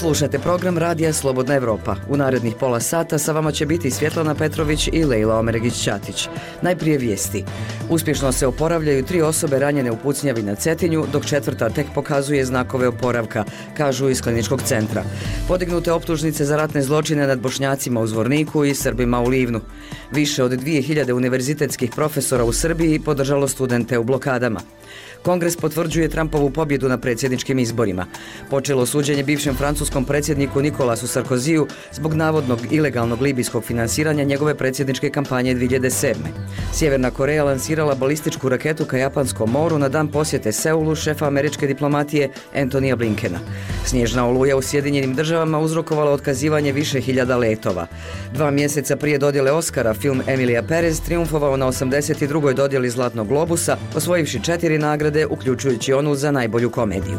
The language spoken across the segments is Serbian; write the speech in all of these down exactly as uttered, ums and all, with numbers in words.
Slušajte program Radija Slobodna Evropa. U narednih pola sata sa vama će biti Svjetlana Petrović i Lejla Omeregić-Ćatić. Najprije vijesti. Uspješno se oporavljaju tri osobe ranjene u pucnjavi na Cetinju, dok četvrta tek pokazuje znakove oporavka, kažu iz kliničkog centra. Podignute optužnice za ratne zločine nad Bošnjacima u Zvorniku i Srbima u Livnu. Više od dvije hiljade univerzitetskih profesora u Srbiji podržalo studente u blokadama. Kongres potvrđuje Trumpovu pobjedu na predsjedničkim izborima. Počelo suđenje bivšem francuskom predsjedniku Nikolasu Sarkoziju zbog navodnog ilegalnog libijskog finansiranja njegove predsjedničke kampanje dvije hiljade sedme. Sjeverna Koreja lansirala balističku raketu ka Japanskom moru na dan posjete Seulu šefa američke diplomatije Antonija Blinkena. Snježna oluja u Sjedinjenim državama uzrokovala otkazivanje više hiljada letova. Dva mjeseca prije dodjele Oscara film Emilija Perez triumfovao na osamdeset drugoj dodjeli Zlatnog globusa, osvojivši četiri nagrade, uključujući onu za najbolju komediju.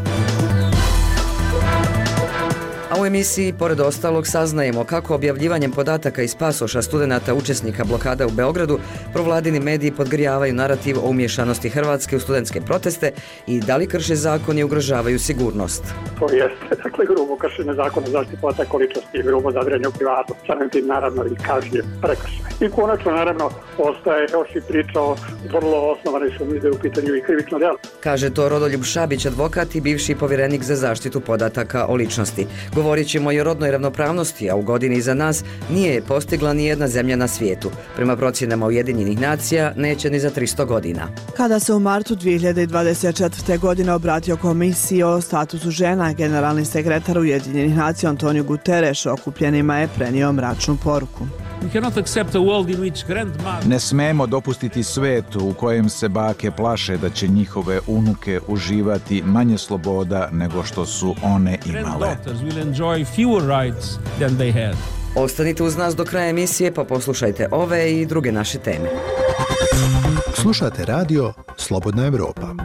A u emisiji, pored ostalog, saznajemo kako objavljivanjem podataka iz pasoša studenata učesnika blokada u Beogradu provladini mediji podgrijavaju narativ o umješanosti Hrvatske u studentske proteste i da li krše zakon i ugrožavaju sigurnost. To jeste, dakle, grubo kršenje zakona o zaštiti podataka o ličnosti i grubo zadiranje u privatnost, samim tim naravno i kažnjiv prekršaj. I konačno, naravno, ostaje još i priča o vrlo osnovanoj sumnji da je u pitanju i krivično djelo. Kaže to Rodoljub Šabić, advokat i bivši povjerenik za zaštitu podataka o ličnosti. Govorit ćemo i o rodnoj ravnopravnosti, a u godini iza nas nije je postigla ni jedna zemlja na svijetu. Prema procjenama Ujedinjenih nacija neće ni za tristo godina. Kada se u martu dvije hiljade dvadeset četvrte. godine obratio komisiji o statusu žena, generalni sekretar Ujedinjenih nacija Antonio Guterres okupljenima je prenio mračnu poruku. Ne smemo dopustiti svijet u kojem se bake plaše da će njihove unuke uživati manje sloboda nego što su one imale. Ostanite uz nas do kraja emisije pa poslušajte ove i druge naše teme. Slušate radio Slobodna Evropa.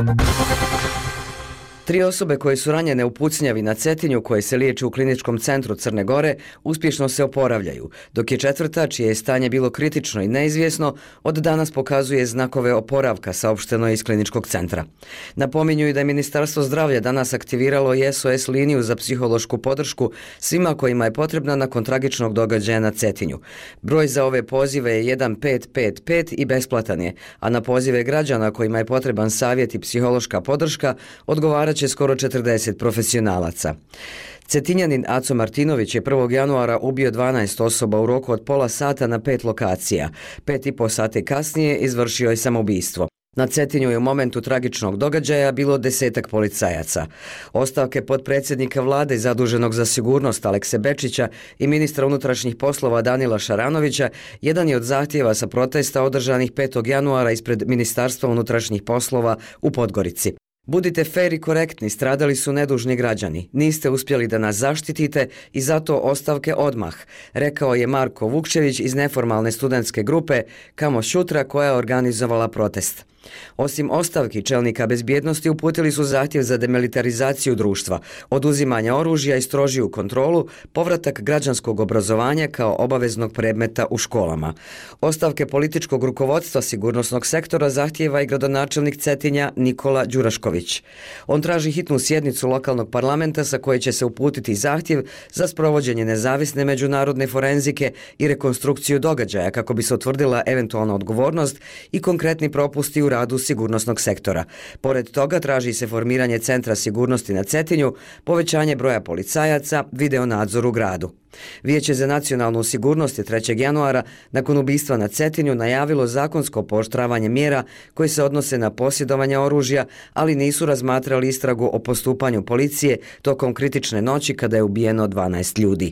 Tri osobe koje su ranjene u pucnjavi na Cetinju, koje se liječe u kliničkom centru Crne Gore, uspješno se oporavljaju, dok je četvrta, čije je stanje bilo kritično i neizvjesno, od danas pokazuje znakove oporavka, saopšteno iz kliničkog centra. Napominju i da je Ministarstvo zdravlja danas aktiviralo i S O S liniju za psihološku podršku svima kojima je potrebna nakon tragičnog događaja na Cetinju. Broj za ove pozive je jedan pet pet pet i besplatan je, a na pozive građana kojima je potreban savjet i psihološka podrška odgovarat će skoro četrdeset profesionalaca. Cetinjanin Aco Martinović je prvog januara ubio dvanaest osoba u roku od pola sata na pet lokacija. Pet i po sati kasnije izvršio je samoubistvo. Na Cetinju je u momentu tragičnog događaja bilo desetak policajaca. Ostavke potpredsjednika vlade zaduženog za sigurnost Alekse Bečića i ministra unutrašnjih poslova Danila Šaranovića jedan je od zahtjeva sa protesta održanih petog januara ispred Ministarstva unutrašnjih poslova u Podgorici. Budite fer i korektni, stradali su nedužni građani. Niste uspjeli da nas zaštitite i zato ostavke odmah, rekao je Marko Vukčević iz neformalne studentske grupe Kamo Šutra koja je organizovala protest. Osim ostavki, čelnika bezbjednosti uputili su zahtjev za demilitarizaciju društva, oduzimanje oružja i strožiju kontrolu, povratak građanskog obrazovanja kao obaveznog predmeta u školama. Ostavke političkog rukovodstva sigurnosnog sektora zahtijeva i gradonačelnik Cetinja Nikola Đurašković. On traži hitnu sjednicu lokalnog parlamenta sa koje će se uputiti zahtjev za sprovođenje nezavisne međunarodne forenzike i rekonstrukciju događaja kako bi se utvrdila eventualna odgovornost i konkretni propusti u radu sigurnosnog sektora. Pored toga traži se formiranje Centra sigurnosti na Cetinju, povećanje broja policajaca, video nadzor u gradu. Vijeće za nacionalnu sigurnost je trećeg januara nakon ubistva na Cetinju najavilo zakonsko pooštravanje mjera koje se odnose na posjedovanje oružja, ali nisu razmatrali istragu o postupanju policije tokom kritične noći kada je ubijeno dvanaest ljudi.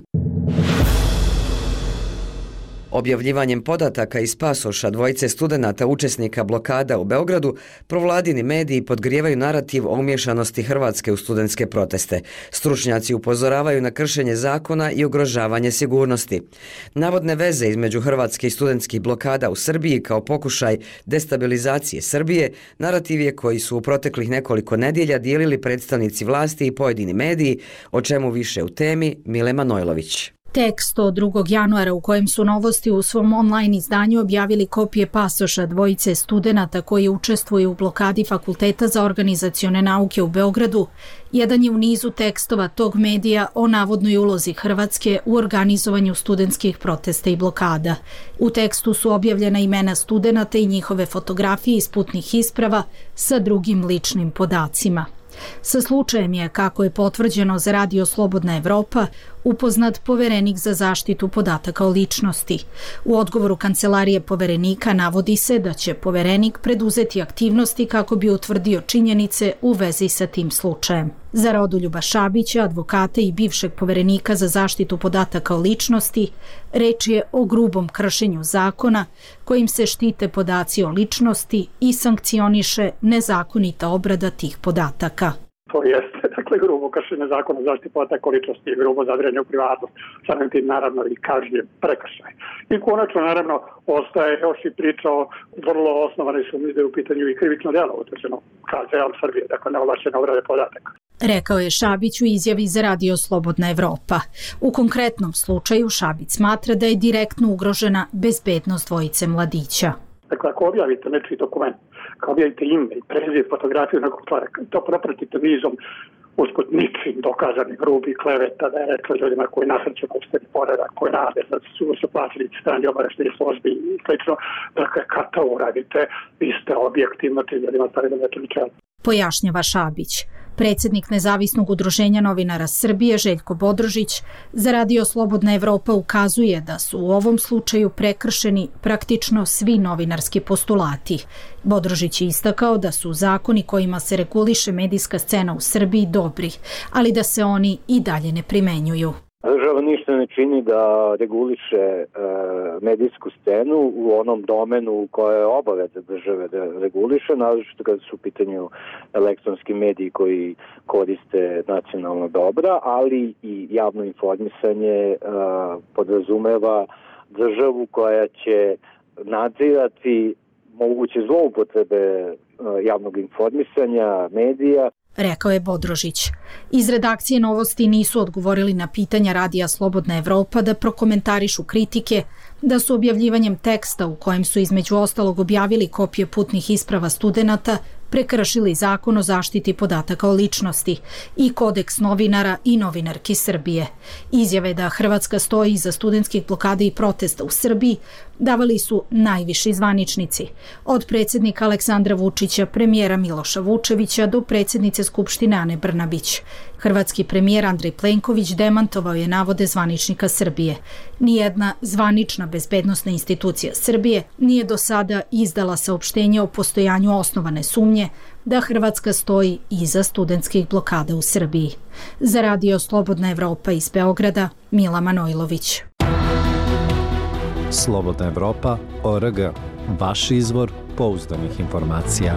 Objavljivanjem podataka iz pasoša dvojice studenata učesnika blokada u Beogradu, provladini mediji podgrijevaju narativ o umješanosti Hrvatske u studentske proteste. Stručnjaci upozoravaju na kršenje zakona i ugrožavanje sigurnosti. Navodne veze između Hrvatske i studentskih blokada u Srbiji kao pokušaj destabilizacije Srbije, narativ je koji su u proteklih nekoliko nedjelja dijelili predstavnici vlasti i pojedini mediji, o čemu više u temi Mile Manojlović. Tekst od drugog januara u kojem su Novosti u svom online izdanju objavili kopije pasoša dvojice studenata koji učestvuju u blokadi Fakulteta za organizacione nauke u Beogradu, jedan je u nizu tekstova tog medija o navodnoj ulozi Hrvatske u organizovanju studentskih protesta i blokada. U tekstu su objavljena imena studenata i njihove fotografije iz putnih isprava sa drugim ličnim podacima. Sa slučajem je, kako je potvrđeno za Radio Slobodna Evropa, upoznat poverenik za zaštitu podataka o ličnosti. U odgovoru Kancelarije poverenika navodi se da će poverenik preduzeti aktivnosti kako bi utvrdio činjenice u vezi sa tim slučajem. Za Rodoljuba Šabića, advokata i bivšeg poverenika za zaštitu podataka o ličnosti, reč je o grubom kršenju zakona kojim se štite podaci o ličnosti i sankcioniše nezakonita obrada tih podataka. To jeste, dakle, grubo kršenje zakona o zaštiti podataka o ličnosti i grubo zadiranje u privatnost, samim tim naravno i kažnjiv prekršaj. I konačno, naravno, ostaje još i priča o vrlo osnovane sumnje da je u pitanju i krivično djelo utvrđeno K Z Om Srbije, dakle, neovlašćene obrade podataka. Rekao je Šabić u izjavi za Radio Slobodna Evropa. U konkretnom slučaju Šabić smatra da je direktno ugrožena bezbednost dvojice mladića. Dakle, ako objavite nečiji dokument, ako objavite ime i preziv, fotografiju nekog čovjeka, to propratite nizom usput ničim dokazanih grubih kleveta da je rekla ljudima koji nasrću opšteni poredak, koji rade, da su su plaćeni strani obaveštajne službi i slično. Dakle, kad to uradite, vi ste objektivno tim ljudima stavili na čelu. Pojašnjava Šabić. Predsjednik Nezavisnog udruženja novinara Srbije Željko Bodrožić za Radio Slobodna Evropa ukazuje da su u ovom slučaju prekršeni praktično svi novinarski postulati. Bodrožić je istakao da su zakoni kojima se reguliše medijska scena u Srbiji dobri, ali da se oni i dalje ne primenjuju. Država ništa ne čini da reguliše e, medijsku scenu u onom domenu koje je obaveza države da reguliše, naročito kada su u pitanju elektronski mediji koji koriste nacionalna dobra, ali i javno informisanje e, podrazumeva državu koja će nadzirati moguće zloupotrebe e, javnog informisanja, medija. Rekao je Bodrožić. Iz redakcije Novosti nisu odgovorili na pitanja Radija Slobodna Evropa da prokomentarišu kritike da su objavljivanjem teksta u kojem su između ostalog objavili kopije putnih isprava studenata prekršili Zakon o zaštiti podataka o ličnosti i Kodeks novinara i novinarki Srbije. Izjave da Hrvatska stoji iza studentskih blokada i protesta u Srbiji davali su najviši zvaničnici, od predsjednika Aleksandra Vučića, premijera Miloša Vučevića do predsjednice Skupštine Ane Brnabić. Hrvatski premijer Andrej Plenković demantovao je navode zvaničnika Srbije. Nijedna zvanična bezbednosna institucija Srbije nije do sada izdala saopštenje o postojanju osnovane sumnje da Hrvatska stoji iza studentskih blokada u Srbiji. Za Radio Slobodna Evropa iz Beograda, Mila Manojlović. Slobodna Evropa, O R G. Vaš izvor pouzdanih informacija.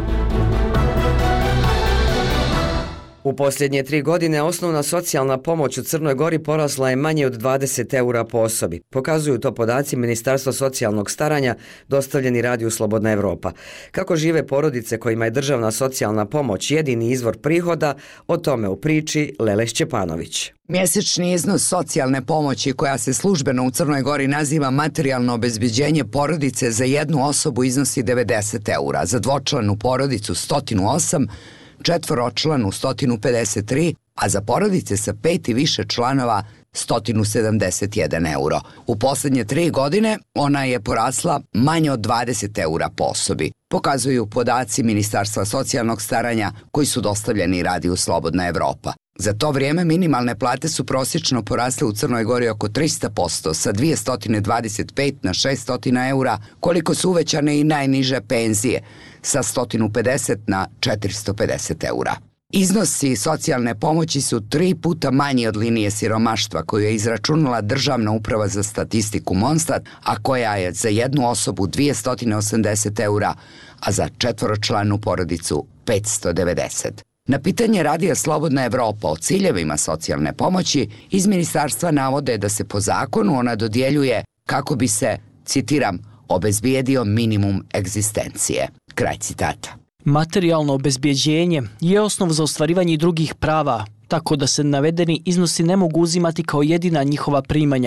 U posljednje tri godine osnovna socijalna pomoć u Crnoj Gori porasla je manje od dvadeset eura po osobi. Pokazuju to podaci Ministarstva socijalnog staranja dostavljeni Radiju Slobodna Evropa. Kako žive porodice kojima je državna socijalna pomoć jedini izvor prihoda, o tome u priči Lele Šćepanović. Mjesečni iznos socijalne pomoći koja se službeno u Crnoj Gori naziva materijalno obezbeđenje porodice za jednu osobu iznosi devedeset eura, za dvočlanu porodicu sto osam, četvoročlanu sto pedeset tri, a za porodice sa pet i više članova sto sedamdeset jedan euro. U posljednje tri godine ona je porasla manje od dvadeset eura po osobi, pokazuju podaci Ministarstva socijalnog staranja koji su dostavljeni Radiju Slobodna Evropa. Za to vrijeme minimalne plate su prosječno porasle u Crnoj Gori oko tristo posto, sa dvjesto dvadeset pet na šesto eura, koliko su uvećane i najniže penzije, sa sto pedeset na četiristo pedeset eura. Iznosi socijalne pomoći su tri puta manji od linije siromaštva koju je izračunala Državna uprava za statistiku Monstat, a koja je za jednu osobu dvjesto osamdeset eura, a za četvoročlanu porodicu petsto devedeset. Na pitanje Radija Slobodna Evropa o ciljevima socijalne pomoći iz ministarstva navode da se po zakonu ona dodjeljuje kako bi se, citiram, obezbijedio minimum egzistencije. Kraj citata. Materijalno obezbjeđenje je osnov za ostvarivanje drugih prava, tako da se navedeni iznosi ne mogu uzimati kao jedina njihova primanja.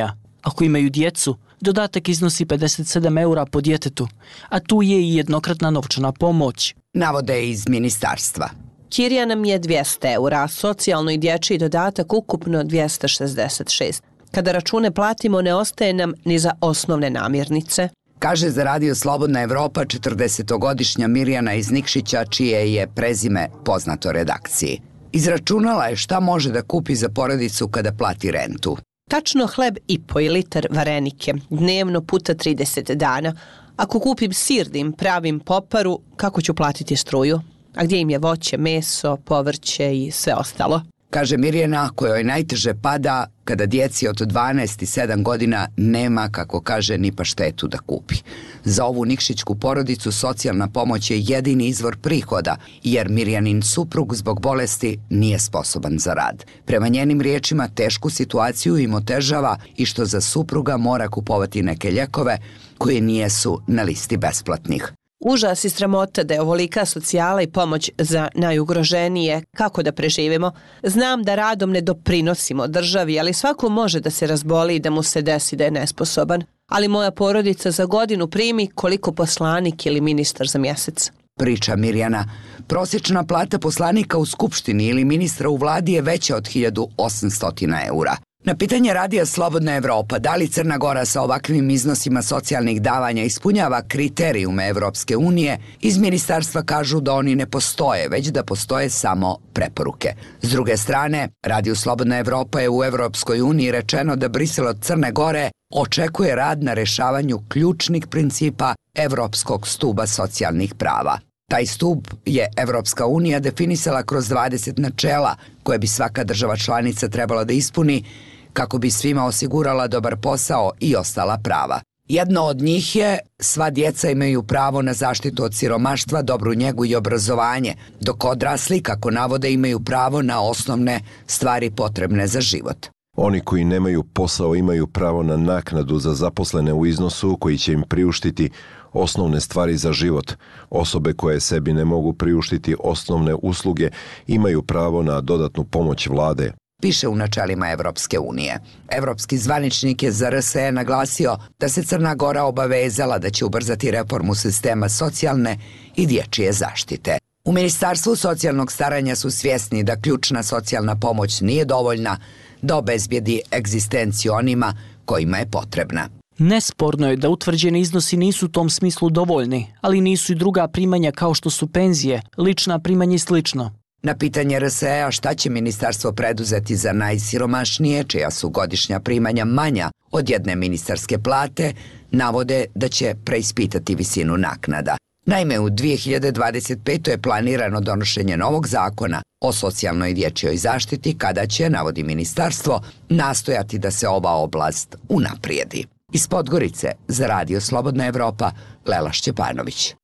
Ako imaju djecu, dodatak iznosi pedeset sedam eura po djetetu, a tu je i jednokratna novčana pomoć. Navode iz ministarstva. Kirija nam je dvjesto eura, a socijalno i dječji dodatak ukupno dvjesto šezdeset šest. Kada račune platimo, ne ostaje nam ni za osnovne namirnice. Kaže za Radio Slobodna Evropa četrdesetogodišnja Mirjana iz Nikšića, čije je prezime poznato redakciji. Izračunala je šta može da kupi za porodicu kada plati rentu. Tačno hleb i po i litar varenike, dnevno puta trideset dana. Ako kupim sir da im pravim poparu, kako ću platiti struju? A gdje im je voće, meso, povrće i sve ostalo? Kaže Mirjana, kojoj najteže pada kada djeci od dvanaest i sedam godina nema, kako kaže, ni paštetu da kupi. Za ovu nikšićku porodicu socijalna pomoć je jedini izvor prihoda, jer Mirjanin suprug zbog bolesti nije sposoban za rad. Prema njenim riječima, tešku situaciju im otežava i što za supruga mora kupovati neke ljekove koje nijesu na listi besplatnih. Užas i sramota da je ovolika socijala i pomoć za najugroženije, kako da preživimo. Znam da radom ne doprinosimo državi, ali svako može da se razboli i da mu se desi da je nesposoban. Ali moja porodica za godinu primi koliko poslanik ili ministar za mjesec. Priča Mirjana. Prosječna plata poslanika u Skupštini ili ministra u vladi je veća od hiljadu osamsto eura. Na pitanje Radija Slobodna Evropa da li Crna Gora sa ovakvim iznosima socijalnih davanja ispunjava kriterijume Evropske unije, iz ministarstva kažu da oni ne postoje, već da postoje samo preporuke. S druge strane, Radiju Slobodna Evropa je u Evropskoj uniji rečeno da Brisel od Crne Gore očekuje rad na rešavanju ključnih principa Evropskog stuba socijalnih prava. Taj stub je Evropska unija definisala kroz dvadeset načela koje bi svaka država članica trebala da ispuni kako bi svima osigurala dobar posao i ostala prava. Jedno od njih je sva djeca imaju pravo na zaštitu od siromaštva, dobru njegu i obrazovanje, dok odrasli, kako navode, imaju pravo na osnovne stvari potrebne za život. Oni koji nemaju posao imaju pravo na naknadu za zaposlene u iznosu koji će im priuštiti osnovne stvari za život. Osobe koje sebi ne mogu priuštiti osnovne usluge imaju pravo na dodatnu pomoć vlade. Piše u načelima Evropske unije. Evropski zvaničnik je za R S E naglasio da se Crna Gora obavezala da će ubrzati reformu sistema socijalne i dječje zaštite. U Ministarstvu socijalnog staranja su svjesni da ključna socijalna pomoć nije dovoljna da obezbijedi egzistenciju onima kojima je potrebna. Nesporno je da utvrđeni iznosi nisu u tom smislu dovoljni, ali nisu i druga primanja kao što su penzije, lična primanja i slično. Na pitanje R S E-a šta će ministarstvo preduzeti za najsiromašnije, čija su godišnja primanja manja od jedne ministarske plate, navode da će preispitati visinu naknada. Naime, u dvije hiljade dvadeset petoj je planirano donošenje novog zakona o socijalnoj i dječjoj zaštiti, kada će, navodi ministarstvo, nastojati da se ova oblast unaprijedi. Iz Podgorice za Radio Slobodna Evropa, Lela Šćepanović.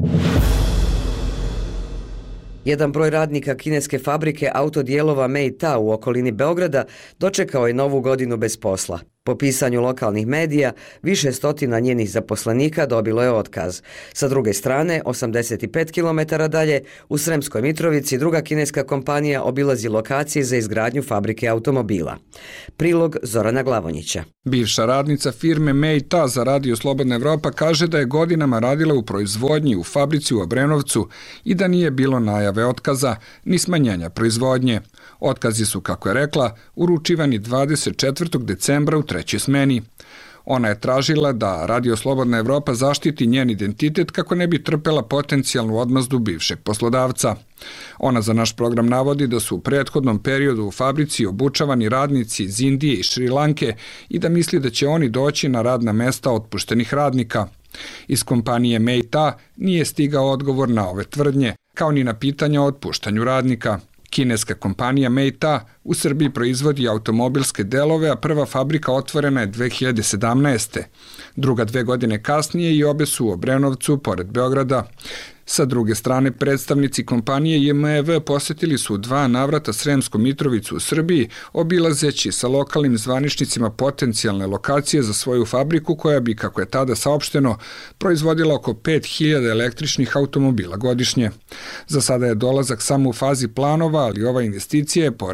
Jedan broj radnika kineske fabrike autodijelova Mei-Ta u okolini Beograda dočekao je novu godinu bez posla. Po pisanju lokalnih medija, više stotina njenih zaposlenika dobilo je otkaz. Sa druge strane, osamdeset pet kilometara dalje, u Sremskoj Mitrovici, druga kineska kompanija obilazi lokacije za izgradnju fabrike automobila. Prilog Zorana Glavonjića. Bivša radnica firme Mei-Ta za Radio Slobodna Evropa kaže da je godinama radila u proizvodnji u fabrici u Obrenovcu i da nije bilo najave otkaza ni smanjenja proizvodnje. Otkazi su, kako je rekla, uručivani dvadeset četvrtog decembra u trećoj smeni. Ona je tražila da Radio Slobodna Evropa zaštiti njen identitet kako ne bi trpela potencijalnu odmazdu bivšeg poslodavca. Ona za naš program navodi da su u prethodnom periodu u fabrici obučavani radnici iz Indije i Šri Lanke i da misli da će oni doći na radna mesta otpuštenih radnika. Iz kompanije Mei-Ta nije stigao odgovor na ove tvrdnje, kao ni na pitanja o otpuštanju radnika. Kineska kompanija Mei-Ta u Srbiji proizvodi automobilske delove, a prva fabrika otvorena je dve hiljade sedamnaeste. Druga dve godine kasnije i obe su u Obrenovcu, pored Beograda. Sa druge strane, predstavnici kompanije J M E V posjetili su dva navrata Sremsku Mitrovicu u Srbiji, obilazeći sa lokalnim zvaničnicima potencijalne lokacije za svoju fabriku koja bi, kako je tada saopšteno, proizvodila oko pet hiljada električnih automobila godišnje. Za sada je dolazak samo u fazi planova, ali ova investicija je, po rečima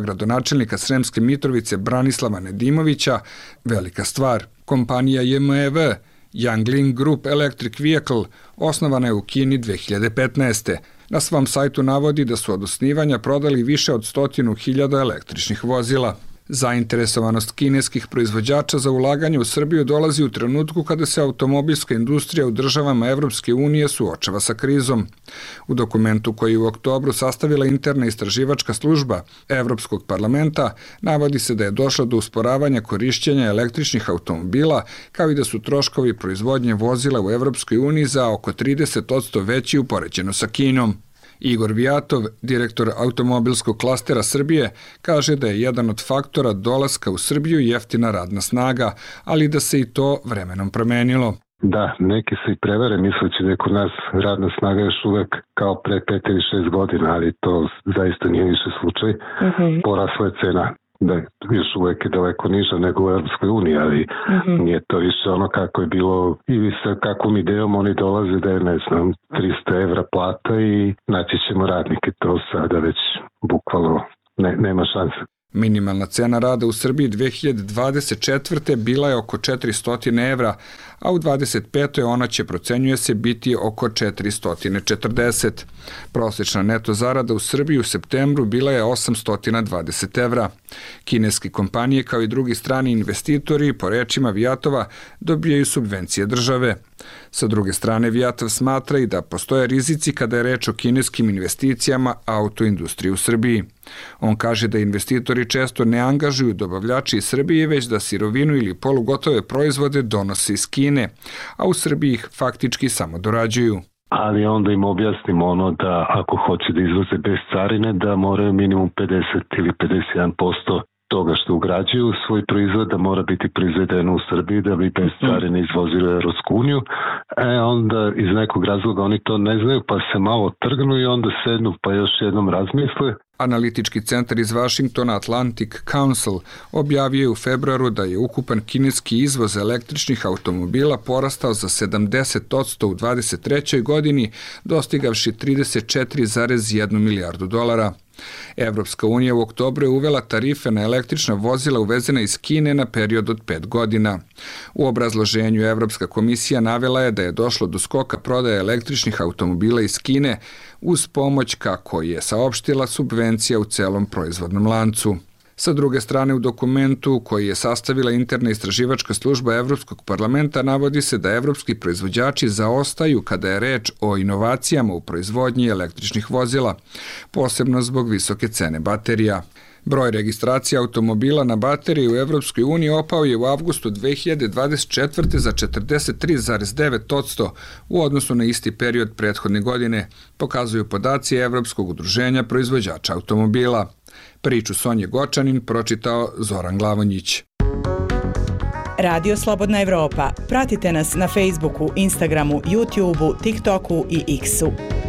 gradonačelnika Sremske Mitrovice Branislava Nedimovića velika stvar. Kompanija J M E V, Yangling Group Electric Vehicle, osnovana je u Kini dve hiljade petnaeste. Na svom sajtu navodi da su od osnivanja prodali više od stotinu hiljada električnih vozila. Zainteresovanost kineskih proizvođača za ulaganje u Srbiju dolazi u trenutku kada se automobilska industrija u državama Evropske unije suočava sa krizom. U dokumentu koji je u oktobru sastavila interna istraživačka služba Evropskog parlamenta navodi se da je došlo do usporavanja korišćenja električnih automobila, kao i da su troškovi proizvodnje vozila u Evropskoj uniji za oko trideset posto veći upoređeno sa Kinom. Igor Vijatov, direktor automobilskog klastera Srbije, kaže da je jedan od faktora dolaska u Srbiju jeftina radna snaga, ali da se i to vremenom promenilo. Da, neki se i prevare misleći da je kod nas radna snaga još uvek kao pre pet ili šest godina, ali to zaista nije više slučaj. Uh-huh. Porasla je cena. Da, još uvek je daleko niža nego u Europskoj uniji, ali mm-hmm. nije to više ono kako je bilo ili sa kakvom idejom oni dolaze da je, ne znam, trista evra plata i naći ćemo radnike. To sada već bukvalno ne, nema šanse. Minimalna cena rada u Srbiji dve hiljade dvadeset četvrte bila je oko četiristo evra, a u dvadeset petoj ona će, procenjuje se, biti oko četiristo četrdeset. Prosječna neto zarada u Srbiji u septembru bila je osamsto dvadeset evra. Kineske kompanije kao i drugi strani investitori, po rečima Vijatova, dobijaju subvencije države. Sa druge strane, Vijatov smatra i da postoje rizici kada je reč o kineskim investicijama autoindustrije u Srbiji. On kaže da investitori često ne angažuju dobavljači iz Srbije, već da sirovinu ili polugotove proizvode donose iz Kine, a u Srbiji ih faktički samo dorađuju. Ali onda im objasnimo ono da ako hoće da izvoze bez carine, da moraju minimum pedeset ili pedeset jedan posto toga što ugrađuju svoj proizvod da mora biti proizvedeno u Srbiji da bi bez carine izvozili u Evropsku uniju. E onda iz nekog razloga oni to ne znaju pa se malo trgnu i onda sednu pa još jednom razmisle. Analitički centar iz Vašingtona Atlantic Council objavio je u februaru da je ukupan kineski izvoz električnih automobila porastao za sedamdeset posto u dvadeset trećoj godini, dostigavši trideset četiri zarez jednu milijardu dolara. Evropska unija u oktobru je uvela tarife na električna vozila uvezena iz Kine na period od pet godina. U obrazloženju Evropska komisija navela je da je došlo do skoka prodaje električnih automobila iz Kine uz pomoć, kako je saopštila, subvencija u celom proizvodnom lancu. Sa druge strane, u dokumentu koji je sastavila interna istraživačka služba Evropskog parlamenta navodi se da evropski proizvođači zaostaju kada je reč o inovacijama u proizvodnji električnih vozila, posebno zbog visoke cene baterija. Broj registracija automobila na baterije u Evropskoj uniji opao je u avgustu dve hiljade dvadeset četvrte za četrdeset tri zarez devet posto u odnosu na isti period prethodne godine, pokazuju podaci Evropskog udruženja proizvođača automobila. Priču Sonje Gočanin pročitao Zoran Glavonjić. Radio Slobodna Evropa. Pratite nas na Facebooku, Instagramu, YouTubeu, TikToku i X-u.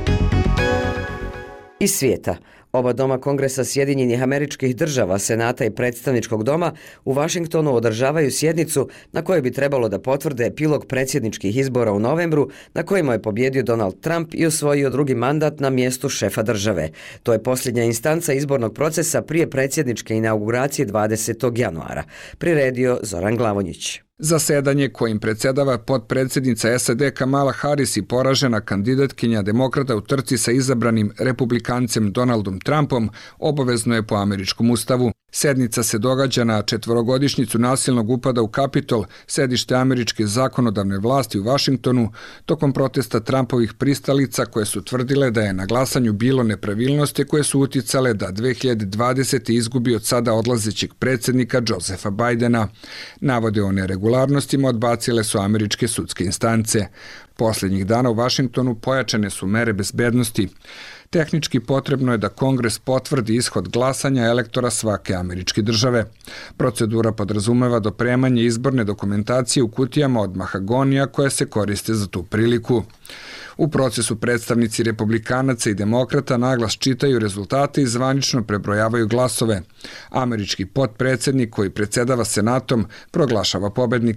Iz svijeta. Oba doma Kongresa Sjedinjenih Američkih Država, Senata i Predstavničkog doma u Vašingtonu održavaju sjednicu na kojoj bi trebalo da potvrde epilog predsjedničkih izbora u novembru na kojima je pobjedio Donald Trump i osvojio drugi mandat na mjestu šefa države. To je posljednja instanca izbornog procesa prije predsjedničke inauguracije dvadesetog januara. Priredio Zoran Glavonjić. Zasedanje kojim predsjedava potpredsjednica S A D Kamala Harris i poražena kandidatkinja demokrata u trci sa izabranim republikancem Donaldom Trumpom obavezno je po američkom ustavu. Sednica se događa na četvorogodišnjicu nasilnog upada u Kapitol, sedište američke zakonodavne vlasti u Vašingtonu, tokom protesta Trumpovih pristalica koje su tvrdile da je na glasanju bilo nepravilnosti koje su uticale da dve hiljade dvadesete izgubi od sada odlazećeg predsjednika Josepha Bidena. Navode o neregularnostima odbacile su američke sudske instance. Posljednjih dana u Vašingtonu pojačane su mere bezbednosti. Tehnički potrebno je da Kongres potvrdi ishod glasanja elektora svake američke države. Procedura podrazumeva dopremanje izborne dokumentacije u kutijama od mahagonija koje se koriste za tu priliku. U procesu predstavnici republikanaca i demokrata naglas čitaju rezultate i zvanično prebrojavaju glasove. Američki potpredsjednik koji predsjedava Senatom proglašava pobednika.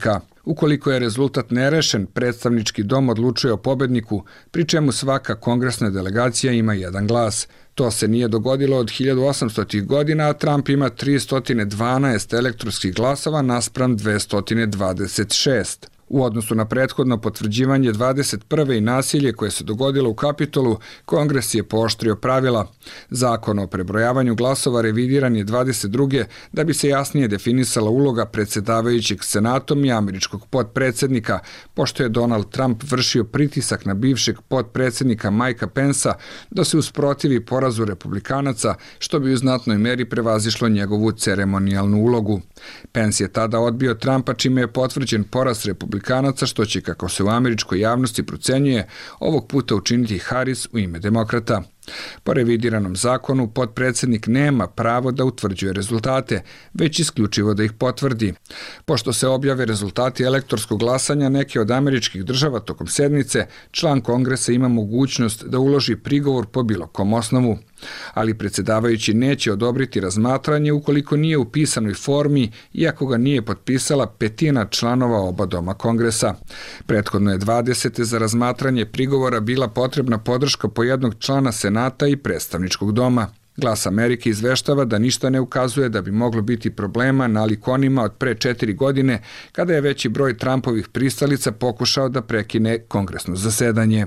Ukoliko je rezultat nerešen, predstavnički dom odlučuje o pobedniku, pri čemu svaka kongresna delegacija ima jedan glas. To se nije dogodilo od hiljadu osamstotih godina, a Trump ima tristo dvanaest elektronskih glasova naspram dvesta dvadeset šest. U odnosu na prethodno potvrđivanje dvadeset prve i nasilje koje se dogodilo u Kapitolu, Kongres je pooštrio pravila. Zakon o prebrojavanju glasova revidiran je dvadeset druge da bi se jasnije definisala uloga predsjedavajućeg senatom i američkog potpredsjednika, pošto je Donald Trump vršio pritisak na bivšeg potpredsjednika Mikea Pensa da se usprotivi porazu republikanaca, što bi u znatnoj meri prevazišlo njegovu ceremonijalnu ulogu. Pence je tada odbio Trumpa, čime je potvrđen poraz republikanaca, što će, kako se u američkoj javnosti procenjuje, ovog puta učiniti Harris u ime demokrata. Po revidiranom zakonu, potpredsjednik nema pravo da utvrđuje rezultate, već isključivo da ih potvrdi. Pošto se objave rezultati elektorskog glasanja neke od američkih država tokom sednice, član Kongresa ima mogućnost da uloži prigovor po bilo kom osnovu. Ali predsjedavajući neće odobriti razmatranje ukoliko nije u pisanoj formi, iako ga nije potpisala petina članova oba doma Kongresa. Prethodno je dvadesete za razmatranje prigovora bila potrebna podrška po jednog člana Senata i predstavničkog doma. Glas Amerike izveštava da ništa ne ukazuje da bi moglo biti problema nalik onima od pre četiri godine, kada je veći broj Trumpovih pristalica pokušao da prekine kongresno zasedanje.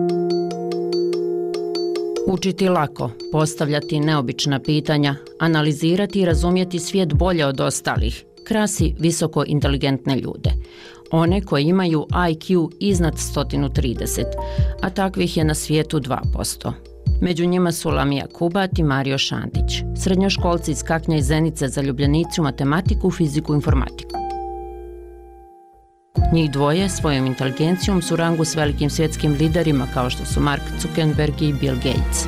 Učiti lako, postavljati neobična pitanja, analizirati i razumjeti svijet bolje od ostalih, krasi visoko inteligentne ljude. One koji imaju I Q iznad sto trideset, a takvih je na svijetu dva posto. Među njima su Lamija Kubat i Mario Šandić, srednjoškolci iz Kaknja i Zenice, zaljubljenici u matematiku, fiziku i informatiku. Njih dvoje svojom inteligencijom su u rangu s velikim svjetskim liderima kao što su Mark Zuckerberg i Bill Gates.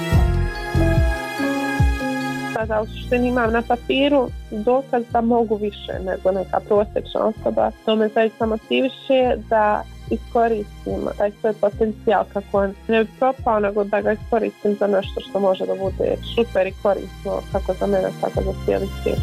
Sada u suštini imam na papiru dokaz da mogu više nego neka prosječna osoba. To me zaista motiviše da iskoristim taj svoj potencijal kako on ne bi propao, nego da ga iskoristim za nešto što može da bude super i korisno kako za mene, tako za cijeli svijet.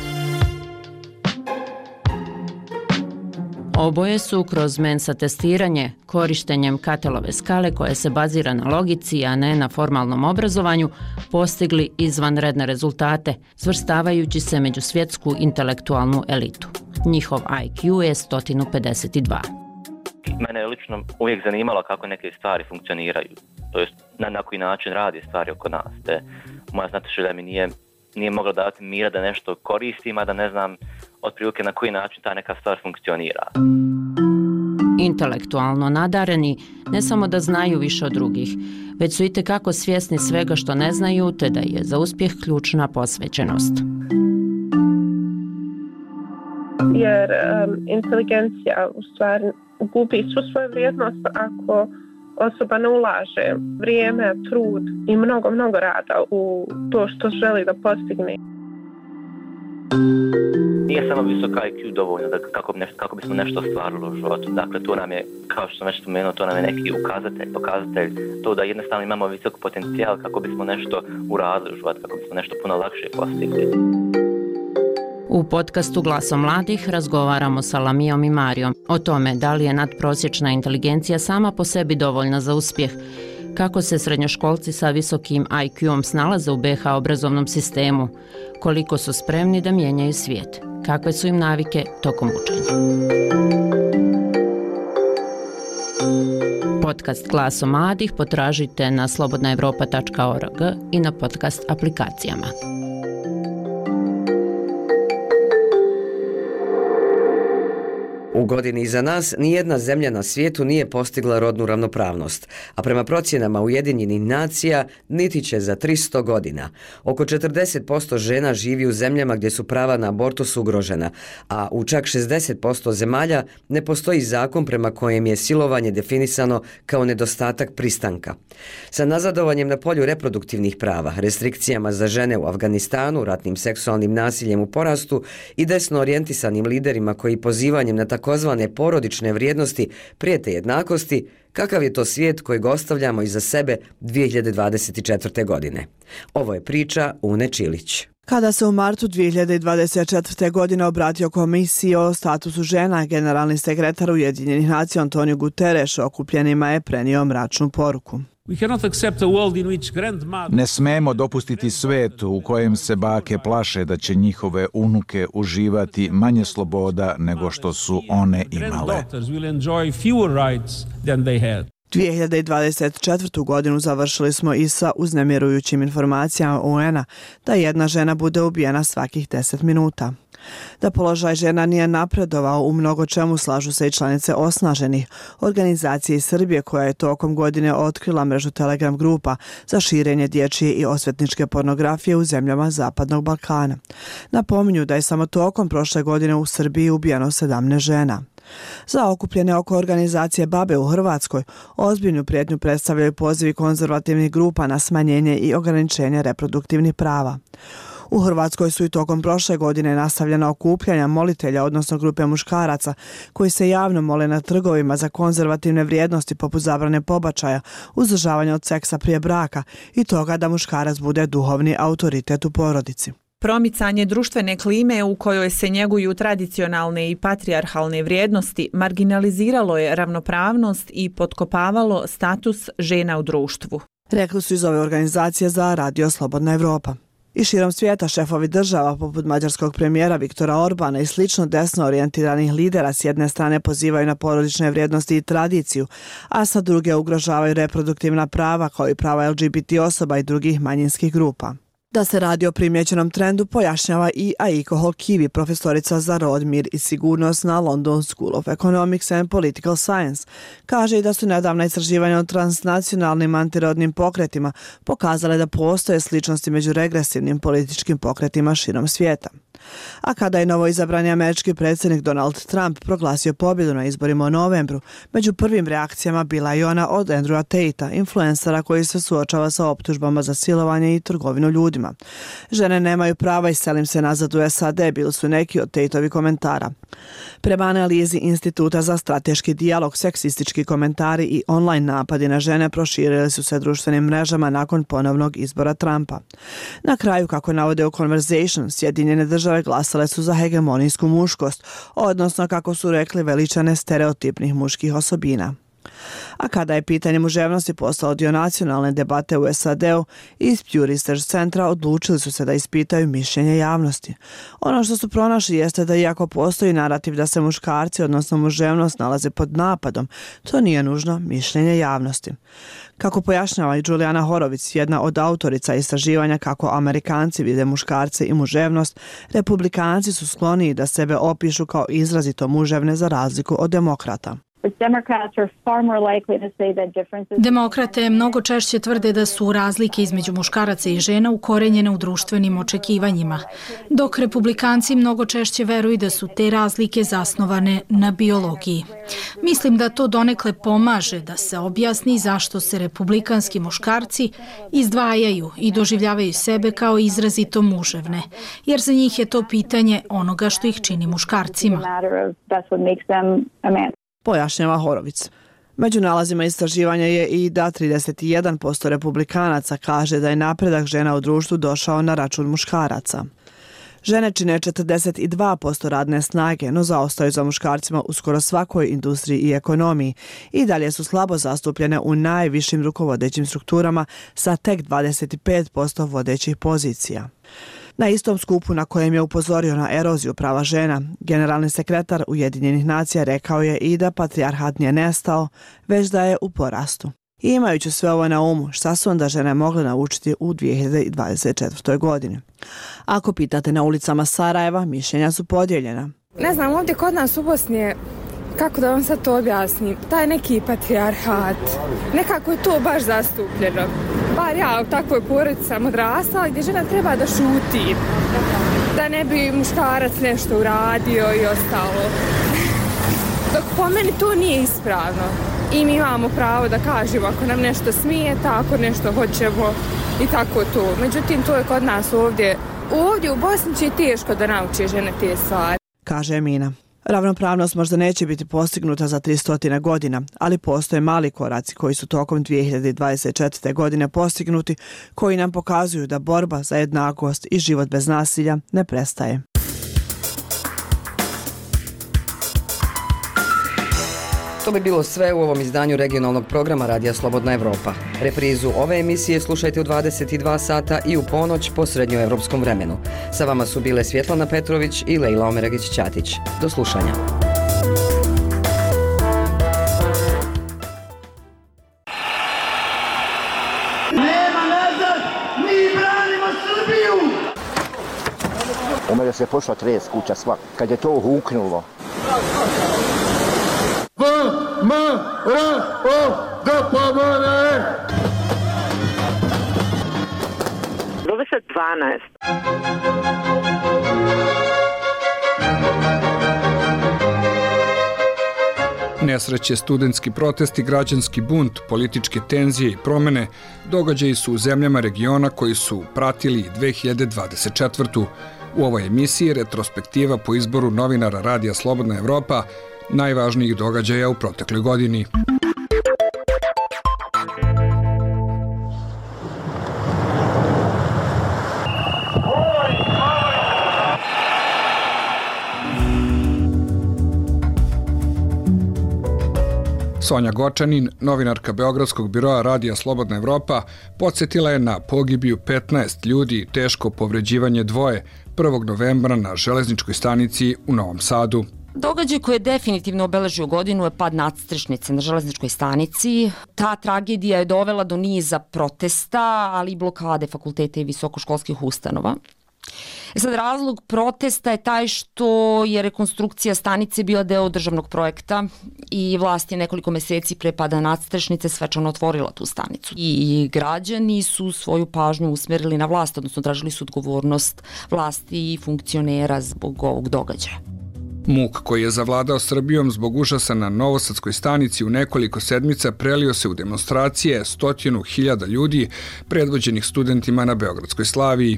Oboje su kroz Mensa testiranje, korištenjem Catelove skale koja se bazira na logici, a ne na formalnom obrazovanju, postigli izvanredne rezultate, svrstavajući se među svjetsku intelektualnu elitu. Njihov I Q je sto pedeset dva. Mene je lično uvijek zanimalo kako neke stvari funkcioniraju, to jest na, na koji način radi stvari oko nas. Te moja znatiželja mi nije, nije mogla dati mira da nešto koristim, a da ne znam otprilike na koji način ta neka stvar funkcionira. Intelektualno nadareni ne samo da znaju više od drugih, već su itekako svjesni svega što ne znaju, te da je za uspjeh ključna posvećenost. Jer um, inteligencija u stvari gubi svu svoju vrijednost ako osoba ne ulaže vrijeme, trud i mnogo, mnogo rada u to što želi da postigne. Nije samo visok I Q dovoljno da kako, bi nešto, kako bismo nešto ostvarili u životu. Dakle, to nam je, kao što sam već spomenuo, to nam je neki ukazatelj, pokazatelj, to da jednostavno imamo visok potencijal kako bismo nešto uradili u životu, kako bismo nešto puno lakše postigli. U podcastu Glasom mladih razgovaramo sa Lamijom i Marijom o tome da li je nadprosječna inteligencija sama po sebi dovoljna za uspjeh, kako se srednjoškolci sa visokim I Q-om snalaze u B H obrazovnom sistemu, koliko su spremni da mijenjaju svijet, kakve su im navike tokom učenja. Podcast Glasom mladih potražite na slobodna evropa tačka org i na podcast aplikacijama. U godini iza nas nijedna zemlja na svijetu nije postigla rodnu ravnopravnost, a prema procjenama Ujedinjenih nacija niti će za tristo godina. Oko četrdeset posto žena živi u zemljama gdje su prava na abortus ugrožena, a u čak šezdeset posto zemalja ne postoji zakon prema kojem je silovanje definisano kao nedostatak pristanka. Sa nazadovanjem na polju reproduktivnih prava, restrikcijama za žene u Afganistanu, ratnim seksualnim nasiljem u porastu i desno orijentisanim liderima koji pozivanjem na tako takozvane porodične vrijednosti prijete jednakosti, kakav je to svijet kojeg ostavljamo iza sebe dvije hiljade dvadeset četvrte. godine. Ovo je priča Une Čilić. Kada se u martu dvije hiljade dvadeset četvrte. godine obratio Komisiji o statusu žena, generalni sekretar Ujedinjenih nacija Antonio Guterres okupljenima je prenio mračnu poruku. Ne smemo dopustiti svet u kojem se bake plaše da će njihove unuke uživati manje sloboda nego što su one imale. dvije hiljade dvadeset četvrtu. godinu završili smo i sa uznemirujućim informacijama U N-a da jedna žena bude ubijena svakih deset minuta. Da položaj žena nije napredovao u mnogo čemu slažu se i članice Osnaženih, organizacije iz Srbije koja je tokom godine otkrila mrežu Telegram grupa za širenje dječje i osvetničke pornografije u zemljama Zapadnog Balkana. Napominju da je samo tokom prošle godine u Srbiji ubijeno sedamnaest žena. Za okupljene oko organizacije Babe u Hrvatskoj ozbiljnu prijetnju predstavljaju pozivi konzervativnih grupa na smanjenje i ograničenje reproduktivnih prava. U Hrvatskoj su i tokom prošle godine nastavljena okupljanja molitelja, odnosno grupe muškaraca, koji se javno mole na trgovima za konzervativne vrijednosti poput zabrane pobačaja, uzdržavanja od seksa prije braka i toga da muškarac bude duhovni autoritet u porodici. Promicanje društvene klime u kojoj se njeguju tradicionalne i patrijarhalne vrijednosti marginaliziralo je ravnopravnost i potkopavalo status žena u društvu. Rekli su iz ove organizacije za Radio Slobodna Evropa. I širom svijeta šefovi država poput mađarskog premijera Viktora Orbana i slično desno orijentiranih lidera s jedne strane pozivaju na porodične vrijednosti i tradiciju, a sa druge ugrožavaju reproduktivna prava kao i prava L G B T osoba i drugih manjinskih grupa. Da se radi o primjećenom trendu pojašnjava i Aiko Holkivi, profesorica za rod, mir i sigurnost na London School of Economics and Political Science. Kaže i da su nedavna istraživanja o transnacionalnim antirodnim pokretima pokazale da postoje sličnosti među regresivnim političkim pokretima širom svijeta. A kada je novoizabrani američki predsjednik Donald Trump proglasio pobjedu na izborima u novembru, među prvim reakcijama bila je ona od Andrewa Tate-a, influencera koji se suočava sa optužbama za silovanje i trgovinu ljudima. Žene nemaju prava i selim se nazad u S A D, bili su neki od Tate-ovi komentara. Prema analizi Instituta za strateški dijalog, seksistički komentari i online napadi na žene proširili su se društvenim mrežama nakon ponovnog izbora Trumpa. Na kraju, kako navode u Conversation, Sjedinjene države glasale su za hegemonijsku muškost, odnosno, kako su rekli, veličane stereotipnih muških osobina. A kada je pitanje muževnosti postalo dio nacionalne debate u S A D-u, iz Pew Research centra odlučili su se da ispitaju mišljenje javnosti. Ono što su pronašli jeste da iako postoji narativ da se muškarci, odnosno muževnost, nalaze pod napadom, to nije nužno mišljenje javnosti. Kako pojašnjava i Julijana Horovic, jedna od autorica istraživanja kako Amerikanci vide muškarce i muževnost, Republikanci su skloniji da sebe opišu kao izrazito muževne za razliku od demokrata. Demokrate mnogo češće tvrde da su razlike između muškaraca i žena ukorenjene u društvenim očekivanjima, dok republikanci mnogo češće veruju da su te razlike zasnovane na biologiji. Mislim da to donekle pomaže da se objasni zašto se republikanski muškarci izdvajaju i doživljavaju sebe kao izrazito muževne, jer za njih je to pitanje onoga što ih čini muškarcima. Pojašnjava Horovic. Među nalazima istraživanja je i da trideset jedan posto republikanaca kaže da je napredak žena u društvu došao na račun muškaraca. Žene čine četrdeset dva posto radne snage, no zaostaju za muškarcima u skoro svakoj industriji i ekonomiji i dalje su slabo zastupljene u najvišim rukovodećim strukturama sa tek dvadeset pet posto vodećih pozicija. Na istom skupu na kojem je upozorio na eroziju prava žena, generalni sekretar Ujedinjenih nacija rekao je i da patrijarhat nije nestao, već da je u porastu. I imajući sve ovo na umu, šta su onda žene mogle naučiti u dvije hiljade dvadeset četvrtoj. godini? Ako pitate na ulicama Sarajeva, mišljenja su podijeljena. Ne znam, ovdje kod nas u Bosni je, kako da vam sad to objasnim, taj neki patrijarhat, nekako je to baš zastupljeno. Bar ja u takvoj porodici sam odrastala gdje žena treba da šuti, da ne bi muškarac nešto uradio i ostalo. Dok po meni to nije ispravno i mi imamo pravo da kažemo ako nam nešto smijeta, ako nešto hoćemo i tako to. Međutim, to je kod nas ovdje. Ovdje u Bosni će teško da nauče žene te stvari. Kaže Emina. Ravnopravnost možda neće biti postignuta za tristo godina, ali postoje mali koraci koji su tokom dvije hiljade dvadeset četvrte. godine postignuti, koji nam pokazuju da borba za jednakost i život bez nasilja ne prestaje. To bi bilo sve u ovom izdanju regionalnog programa Radija Slobodna Evropa. Reprizu ove emisije slušajte u dvadeset dva sata i u ponoć po srednjoevropskom vremenu. Sa vama su bile Svjetlana Petrović i Lejla Omeragić-Ćatić. Do slušanja. Nema nazad! Mi branimo Srbiju! U mene se pošla tres kuća sva. Kad je to huknulo. V, M, R, O, D, P, M, N, E. dvadeset dvanaest. Nesreće, studentski protesti, građanski bunt, političke tenzije i promene događaji su u zemljama regiona koji su pratili dve hiljade dvadeset četvrtu. U ovoj emisiji retrospektiva po izboru novinara Radija Slobodna Evropa najvažnijih događaja u protekloj godini. Sonja Gočanin, novinarka Beogradskog biroa Radija Slobodna Evropa, podsjetila je na pogibiju petnaest ljudi i teško povređivanje dvoje prvog novembra na železničkoj stanici u Novom Sadu. Događaj koji je definitivno obeležio godinu je pad nadstrešnice na železničkoj stanici. Ta tragedija je dovela do niza protesta, ali i blokade fakulteta i visokoškolskih ustanova. E sad, razlog protesta je taj što je rekonstrukcija stanice bila deo državnog projekta i vlast je nekoliko meseci pre pada nadstrešnice svečano otvorila tu stanicu. I građani su svoju pažnju usmerili na vlast, odnosno tražili su odgovornost vlasti i funkcionera zbog ovog događaja. Muk koji je zavladao Srbijom zbog užasa na Novosadskoj stanici u nekoliko sedmica prelio se u demonstracije stotinu hiljada ljudi predvođenih studentima na Beogradskoj Slaviji.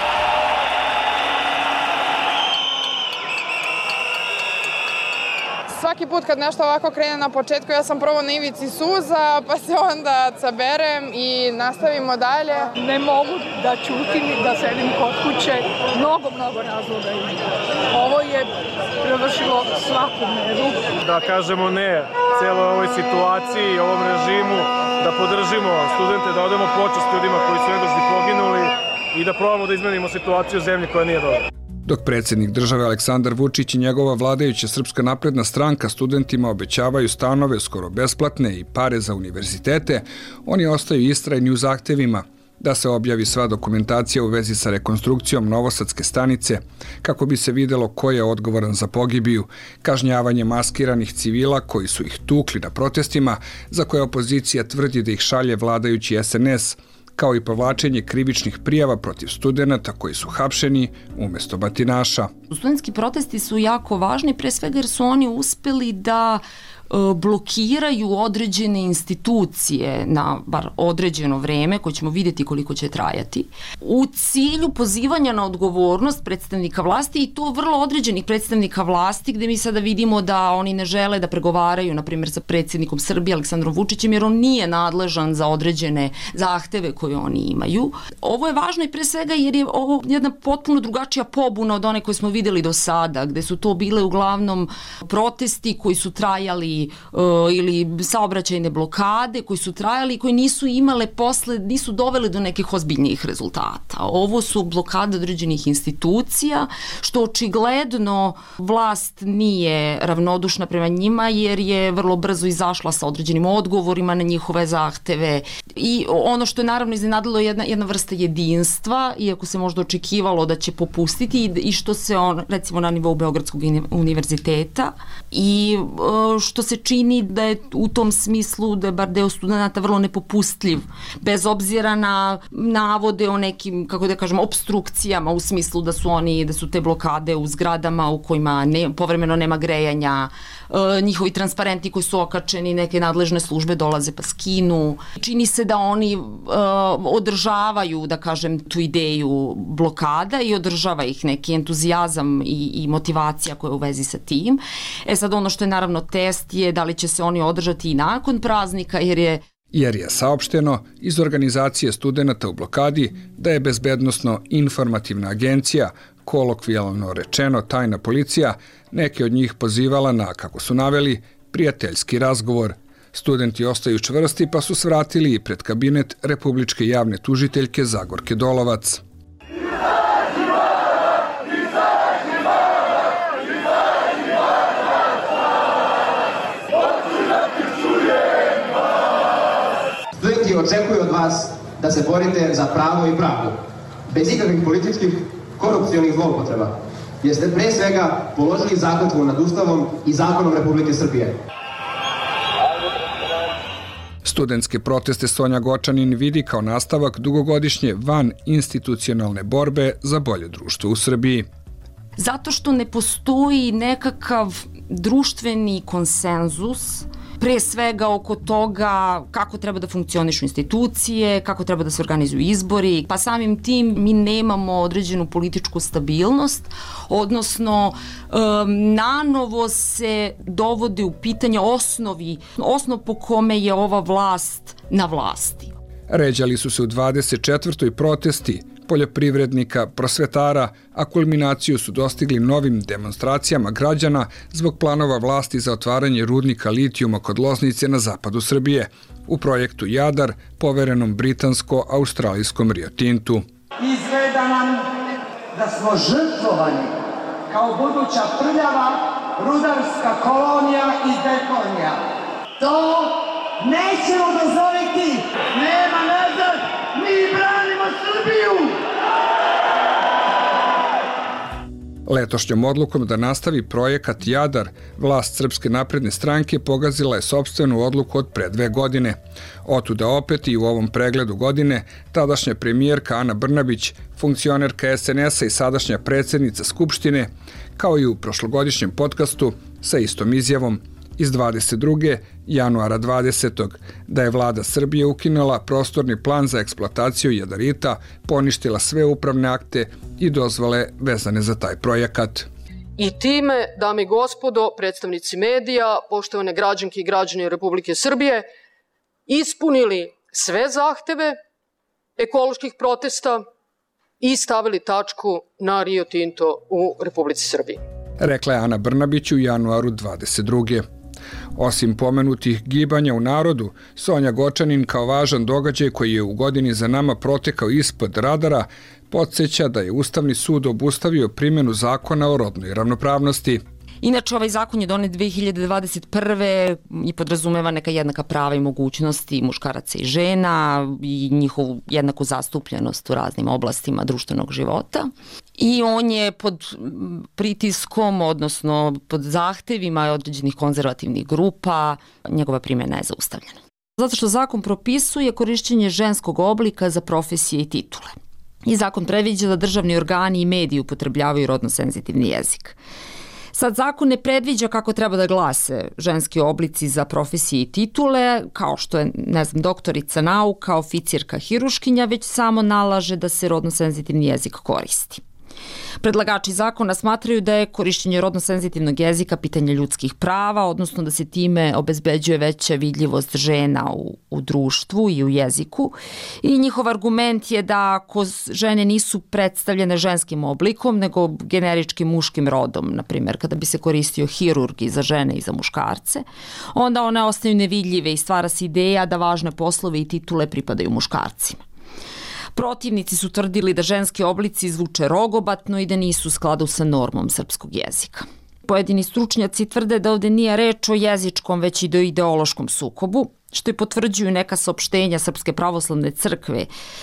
Svaki put kad nešto ovako krene na početku, ja sam prvo na ivici suza, pa se onda saberem i nastavimo dalje. Ne mogu da ćutim i da sedim kod kuće. Mnogo, mnogo razloga ima. Ovo je prevršilo svaku meru. Da kažemo ne cijeloj ovoj situaciji i ovom režimu, da podržimo studente, da odemo počast ljudima koji su nedužni poginuli i da probamo da izmenimo situaciju u zemlji koja nije dobra. Dok predsjednik države Aleksandar Vučić i njegova vladajuća Srpska napredna stranka studentima obećavaju stanove skoro besplatne i pare za univerzitete, oni ostaju istrajni u zahtevima da se objavi sva dokumentacija u vezi sa rekonstrukcijom Novosadske stanice kako bi se videlo ko je odgovoran za pogibiju, kažnjavanje maskiranih civila koji su ih tukli na protestima za koje opozicija tvrdi da ih šalje vladajući es en es, kao i povlačenje krivičnih prijava protiv studenata koji su hapšeni umjesto batinaša. Studentski protesti su jako važni, pre svega jer su oni uspeli da blokiraju određene institucije na bar određeno vreme, koje ćemo vidjeti koliko će trajati, u cilju pozivanja na odgovornost predstavnika vlasti i to vrlo određenih predstavnika vlasti, gde mi sada vidimo da oni ne žele da pregovaraju, na primjer, sa predsjednikom Srbije Aleksandrom Vučićem, jer on nije nadležan za određene zahteve koje oni imaju. Ovo je važno i pre svega jer je ovo jedna potpuno drugačija pobuna od one koje smo vidjeli do sada, gde su to bile uglavnom protesti koji su trajali ili saobraćajne blokade koji su trajali i koji nisu imale posle, nisu dovele do nekih ozbiljnijih rezultata. Ovo su blokade određenih institucija, što očigledno vlast nije ravnodušna prema njima, jer je vrlo brzo izašla sa određenim odgovorima na njihove zahteve. I ono što je naravno iznenadilo je jedna, jedna vrsta jedinstva, iako se možda očekivalo da će popustiti i što se on, recimo na nivou Beogradskog univerziteta, i što se čini da je u tom smislu da je bar deo studenta vrlo nepopustljiv, bez obzira na navode o nekim, kako da kažem, obstrukcijama u smislu da su oni, da su te blokade u zgradama u kojima ne, povremeno nema grejanja, e, njihovi transparenti koji su okačeni, neke nadležne službe dolaze pa skinu. Čini se da oni e, održavaju, da kažem, tu ideju blokada i održava ih neki entuzijazam i, i motivacija koja je u vezi sa tim. E sad ono što je naravno test je da li će se oni održati i nakon praznika, jer je jer je saopšteno iz organizacije studenata u blokadi da je bezbednosno informativna agencija, kolokvijalno rečeno tajna policija, neke od njih pozivala na, kako su naveli, prijateljski razgovor. Studenti ostaju čvrsti pa su svratili i pred kabinet Republičke javne tužiteljke Zagorke Dolovac. Studenti očekuju od vas da se borite za pravo i pravdu, bez ikakvih političkih korupcionih zloupotreba, jer ste pre svega položili zakletvu nad Ustavom i zakonom Republike Srbije. Studentske proteste Sonja Gočanin vidi kao nastavak dugogodišnje van institucionalne borbe za bolje društvo u Srbiji. Zato što ne postoji nekakav društveni konsenzus, pre svega oko toga kako treba da funkcionišu institucije, kako treba da se organizuju izbori, pa samim tim mi nemamo određenu političku stabilnost, odnosno um, nanovo se dovode u pitanje osnovi, osnov po kome je ova vlast na vlasti. Ređali su se u dvadeset četvrtoj protesti poljoprivrednika, prosvetara, a kulminaciju su dostigli novim demonstracijama građana zbog planova vlasti za otvaranje rudnika litijuma kod Loznice na zapadu Srbije u projektu Jadar, poverenom britansko-australijskom Rio Tintu. Izgleda nam da smo žrtvovani kao buduća prljava rudarska kolonija i deponija. To nećemo dozvoliti! Nema nazad! Mi branimo Srbiju! Letošnjom odlukom da nastavi projekat Jadar, vlast Srpske napredne stranke pogazila je sopstvenu odluku od pre dve godine. Otuda opet i u ovom pregledu godine tadašnja premijerka Ana Brnabić, funkcionerka es en es a i sadašnja predsjednica Skupštine, kao i u prošlogodišnjem podcastu sa istom izjavom iz dvadeset druge januara dvadesetog da je vlada Srbije ukinula prostorni plan za eksploataciju jadarita, poništila sve upravne akte i dozvole vezane za taj projekat. I time, dame i gospodo, predstavnici medija, poštovane građanke i građani Republike Srbije, ispunili sve zahteve ekoloških protesta i stavili tačku na Rio Tinto u Republici Srbiji. Rekla je Ana Brnabić u januaru dvadeset druge Osim pomenutih gibanja u narodu, Sonja Gočanin kao važan događaj koji je u godini za nama protekao ispod radara, podsjeća da je Ustavni sud obustavio primjenu zakona o rodnoj ravnopravnosti. Inače, ovaj zakon je donet dve hiljade dvadeset prve i podrazumeva neka jednaka prava i mogućnosti muškaraca i žena i njihovu jednaku zastupljenost u raznim oblastima društvenog života. I on je pod pritiskom, odnosno pod zahtevima određenih konzervativnih grupa, njegova primjena je zaustavljena. Zato što zakon propisuje korišćenje ženskog oblika za profesije i titule. I zakon predviđa da državni organi i mediji upotrebljavaju rodno senzitivni jezik. Sad, zakon ne predviđa kako treba da glase ženski oblici za profesije i titule, kao što je, ne znam, doktorica nauka, oficirka, hiruškinja, već samo nalaže da se rodno senzitivni jezik koristi. Predlagači zakona smatraju da je korišćenje rodno senzitivnog jezika pitanje ljudskih prava, odnosno da se time obezbeđuje veća vidljivost žena u, u društvu i u jeziku. I njihov argument je da ako žene nisu predstavljene ženskim oblikom, nego generičkim muškim rodom, na primjer kada bi se koristio hirurg i za žene i za muškarce, onda one ostaju nevidljive i stvara se ideja da važne poslove i titule pripadaju muškarcima. Protivnici su tvrdili da ženski oblici zvuče rogobatno i da nisu u skladu sa normom srpskog jezika. Pojedini stručnjaci tvrde da ovde nije reč o jezičkom, već i o ideološkom sukobu, što i potvrđuju neka saopštenja Srpske pravoslavne crkve,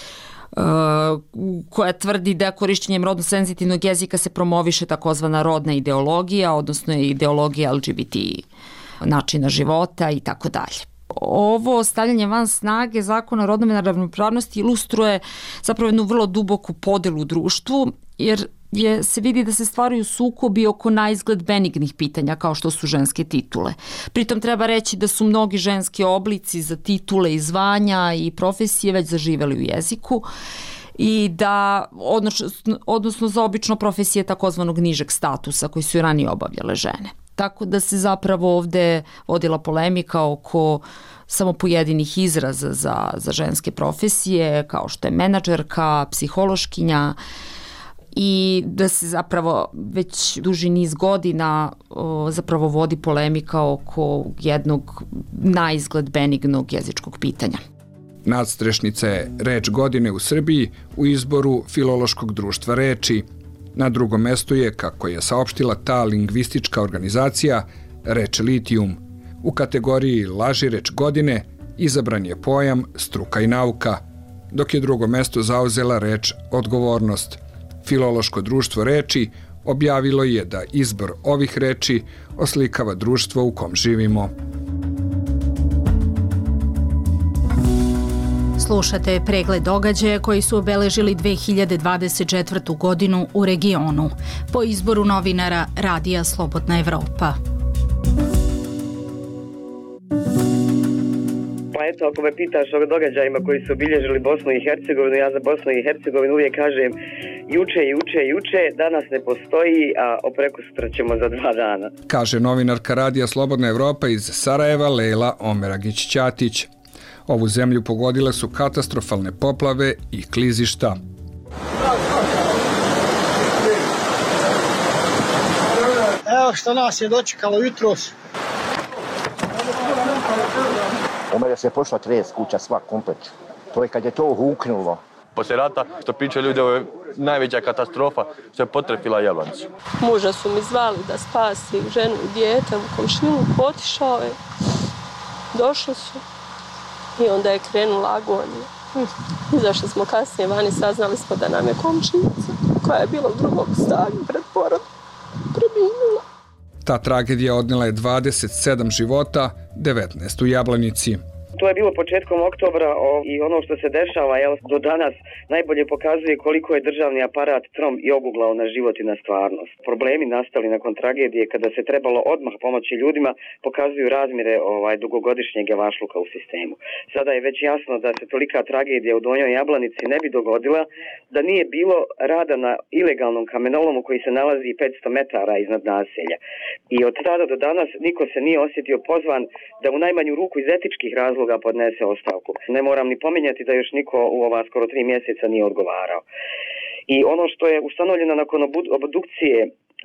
koja tvrdi da korišćenjem rodno senzitivnog jezika se promoviše takozvana rodna ideologija, odnosno ideologija el ge be te načina života i tako dalje. Ovo stavljanje van snage zakona o rodnoj ravnopravnosti ilustruje zapravo jednu vrlo duboku podelu u društvu, jer je, se vidi da se stvaraju sukobi oko naizgled benignih pitanja kao što su ženske titule. Pritom treba reći da su mnogi ženski oblici za titule i zvanja i profesije već zaživeli u jeziku i da, odnosno, odnosno za obično profesije takozvanog nižeg statusa koji su i ranije obavljale žene. Tako da se zapravo ovde vodila polemika oko samo pojedinih izraza za, za ženske profesije, kao što je menadžerka, psihološkinja, i da se zapravo već duži niz godina o, zapravo vodi polemika oko jednog naizgled benignog jezičkog pitanja. Nadstrešnica je reč godine u Srbiji u izboru Filološkog društva reči. Na drugom mestu je, kako je saopštila ta lingvistička organizacija, reč litijum. U kategoriji laži reč godine izabran je pojam struka i nauka, dok je drugo mesto zauzela reč odgovornost. Filološko društvo reči objavilo je da izbor ovih reči oslikava društvo u kom živimo. Slušate pregled događaja koji su obeležili dve hiljade dvadeset četvrtu. godinu u regionu po izboru novinara Radija Slobodna Evropa. Pa eto, ako me pitaš o događajima koji su obilježili Bosnu i Hercegovinu, ja za Bosnu i Hercegovinu uvijek kažem juče, juče, juče, danas ne postoji, a prekosutra ćemo za dva dana. Kaže novinarka Radija Slobodna Evropa iz Sarajeva Lejla Omeragić-Ćatić. Ovu zemlju pogodile su katastrofalne poplave i klizišta. Evo što nas je dočekalo jutros. U mene se pošla tres kuća, sva komplet. To je kad je to huknulo. Poslije rata, što pričaju ljudi, ovo je najveća katastrofa što je potrefila Jablanicu. Muža su mi zvali da spasi ženu i dijete u komšinu, otišao je, došli su i onda je krenula agonija. Izašli smo kasnije vani, saznali smo da nam je komšinica, koja je bila u drugom stanju pred porodom, preminula. Ta tragedija odnela je dvadeset sedam života, devetnaest u Jablanici. To je bilo početkom oktobra o, i ono što se dešava jel, do danas najbolje pokazuje koliko je državni aparat trom i oguglao na život i na stvarnost. Problemi nastali nakon tragedije kada se trebalo odmah pomoći ljudima pokazuju razmjere ovaj, dugogodišnjeg javašluka u sistemu. Sada je već jasno da se tolika tragedija u Donjoj Jablanici ne bi dogodila da nije bilo rada na ilegalnom kamenolomu koji se nalazi petsto metara iznad naselja. I od tada do danas niko se nije osjetio pozvan da u najmanju ruku iz etičkih razloga ga podnese ostavku. Ne moram ni pominjati da još niko u ova skoro tri mjeseca nije odgovarao. I ono što je ustanovljeno nakon obdukcije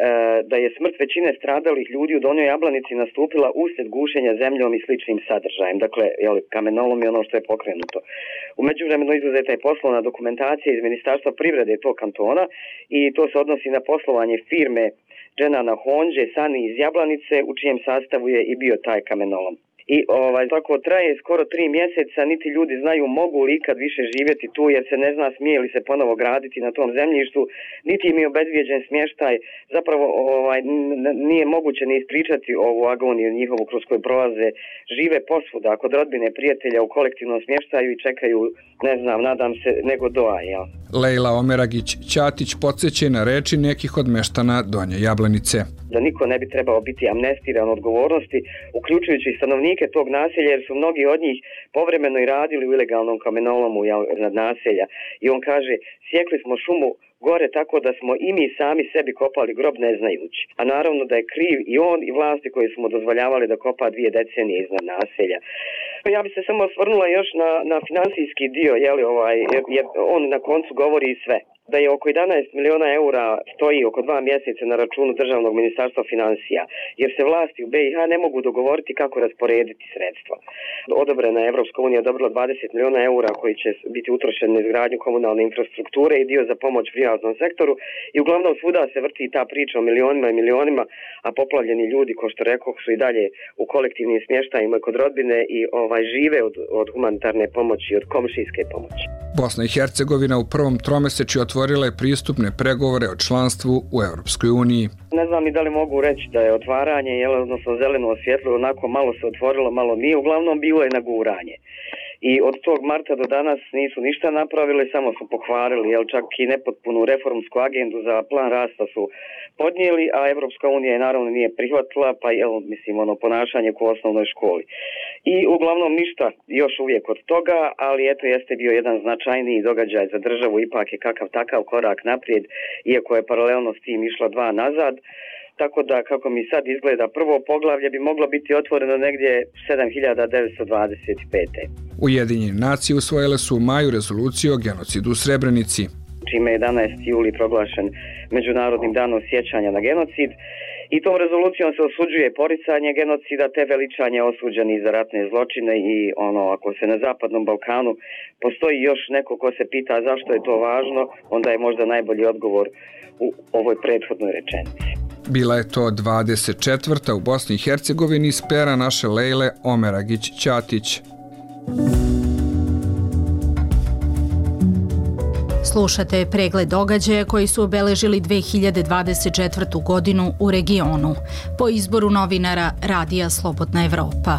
da je smrt većine stradalih ljudi u Donjoj Jablanici nastupila uslijed gušenja zemljom i sličnim sadržajem, dakle jel, kamenolom i ono što je pokrenuto. U međuvremenu izuzeta je poslovna dokumentacija iz Ministarstva privrede tog kantona i to se odnosi na poslovanje firme Dženana Honđe, Sani iz Jablanice, u čijem sastavu je i bio taj kamenolom. I ovaj, tako traje skoro tri mjeseca, niti ljudi znaju mogu li ikad više živjeti tu jer se ne zna smije li se ponovo graditi na tom zemljištu, niti im je obezvijeđen smještaj, zapravo ovaj, nije moguće ni ispričati ovu agoniju njihovu kroz koju prolaze, žive posvuda kod rodbine, prijatelja u kolektivnom smještaju i čekaju, ne znam, nadam se, nego doa, jel? Lejla Omeragić-Ćatić podsjeća na reči nekih od meštana Donje Jablanice. Da niko ne bi trebao biti amnestiran odgovornosti, uključujući i stanovnike tog naselja, jer su mnogi od njih povremeno i radili u ilegalnom kamenolomu nad naselja. I on kaže, sjekli smo šumu gore tako da smo i mi sami sebi kopali grob ne znajući. A naravno da je kriv i on i vlasti koji su mu dozvoljavali da kopa dvije decenije iznad naselja. Ja bi se samo osvrnula još na, na finansijski dio, jeli, ovaj, jer on na koncu govori i sve. Da je oko jedanaest miliona eura stoji oko dva mjeseca na računu Državnog ministarstva financija, jer se vlasti u B i H ne mogu dogovoriti kako rasporediti sredstva. Odobrena je Evropska unija odobrila dvadeset miliona eura koji će biti utrošeni na izgradnju komunalne infrastrukture i dio za pomoć privatnom sektoru i uglavnom svuda se vrti ta priča o milionima i milionima, a poplavljeni ljudi, ko što rekoh, su i dalje u kolektivnim smještajima kod rodbine i ovaj žive od, od humanitarne pomoći i od komšijske pomoći. Bosna i Hercegovina u prvom tromesečju otvorila je pristupne pregovore o članstvu u Europskoj uniji. Ne znam ni da li mogu reći da je otvaranje, jel, odnosno zeleno osvjetlo, onako malo se otvorilo, malo nije, uglavnom bilo je naguranje. I od tog marta do danas nisu ništa napravili, samo su pohvalili, jel, čak i nepotpunu reformsku agendu za plan rasta su podnijeli, a Evropska unija je naravno nije prihvatila, pa jel, mislim, ono ponašanje ko u osnovnoj školi. I uglavnom ništa još uvijek od toga, ali eto jeste bio jedan značajniji događaj za državu, ipak je kakav takav korak naprijed, iako je paralelno s tim išla dva nazad. Tako da, kako mi sad izgleda, prvo poglavlje bi moglo biti otvoreno negdje sedam hiljada devetsto dvadeset pete. Ujedinjene nacije usvojile su u maju rezoluciju o genocidu u Srebrenici, čime je jedanaesti juli proglašen Međunarodnim danom sjećanja na genocid. I tom rezolucijom se osuđuje poricanje genocida te veličanje osuđenih za ratne zločine i ono, ako se na Zapadnom Balkanu postoji još neko ko se pita zašto je to važno, onda je možda najbolji odgovor u ovoj prethodnoj rečenici. Bila je to dvadeset četvrta u Bosni i Hercegovini iz pera naše Lejle Omeragić-Ćatić. Slušate pregled događaja koji su obeležili dve hiljade dvadeset četvrtu. godinu u regionu po izboru novinara Radija Slobodna Evropa.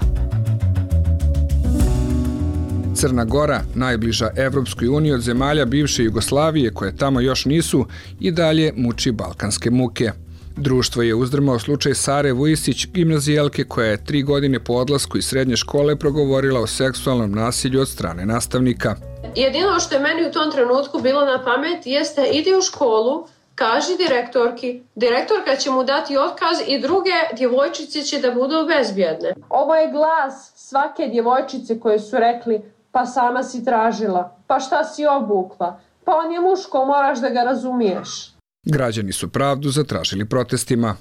Crna Gora, najbliža Evropskoj uniji od zemalja bivše Jugoslavije koje tamo još nisu, i dalje muči balkanske muke. Društvo je uzdrmao slučaj Sare Vujisić, gimnazijalke koja je tri godine po odlasku iz srednje škole progovorila o seksualnom nasilju od strane nastavnika. Jedino što je meni u tom trenutku bilo na pamet jeste idi u školu, kaži direktorki, direktorka će mu dati otkaz i druge djevojčice će da budu bezbjedne. Ovo je glas svake djevojčice koje su rekli pa sama si tražila, pa šta si obukla, pa on je muško, moraš da ga razumiješ. Građani su pravdu zatražili protestima.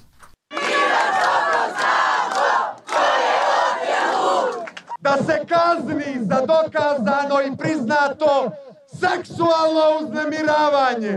Da se kazni za dokazano i priznato seksualno uznemiravanje.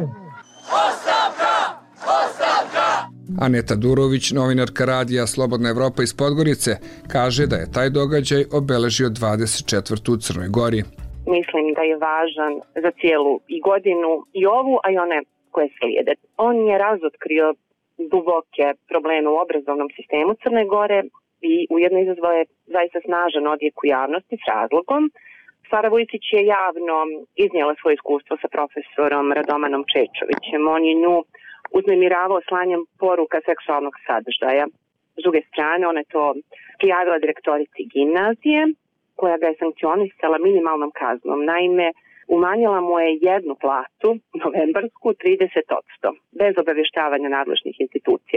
Ostavka! Ostavka! Aneta Durović, novinarka Radija Slobodna Evropa iz Podgorice, kaže da je taj događaj obeležio dvadeset četvrtu u Crnoj Gori. Mislim da je važan za cijelu i godinu i ovu, a i one koje slijede. On je razotkrio duboke probleme u obrazovnom sistemu Crne Gore i ujedno izazvao je zaista snažan odjek u javnosti s razlogom. Sara Vujisić je javno iznijela svoje iskustvo sa profesorom Radomanom Čečovićem. On je nju uznemiravao slanjem poruka seksualnog sadržaja. S druge strane, ona je to prijavila direktorici gimnazije, koja ga je sankcionisala minimalnom kaznom. Naime, umanjila mu je jednu platu, novembarsku, trideset posto, bez obavještavanja nadležnih institucija.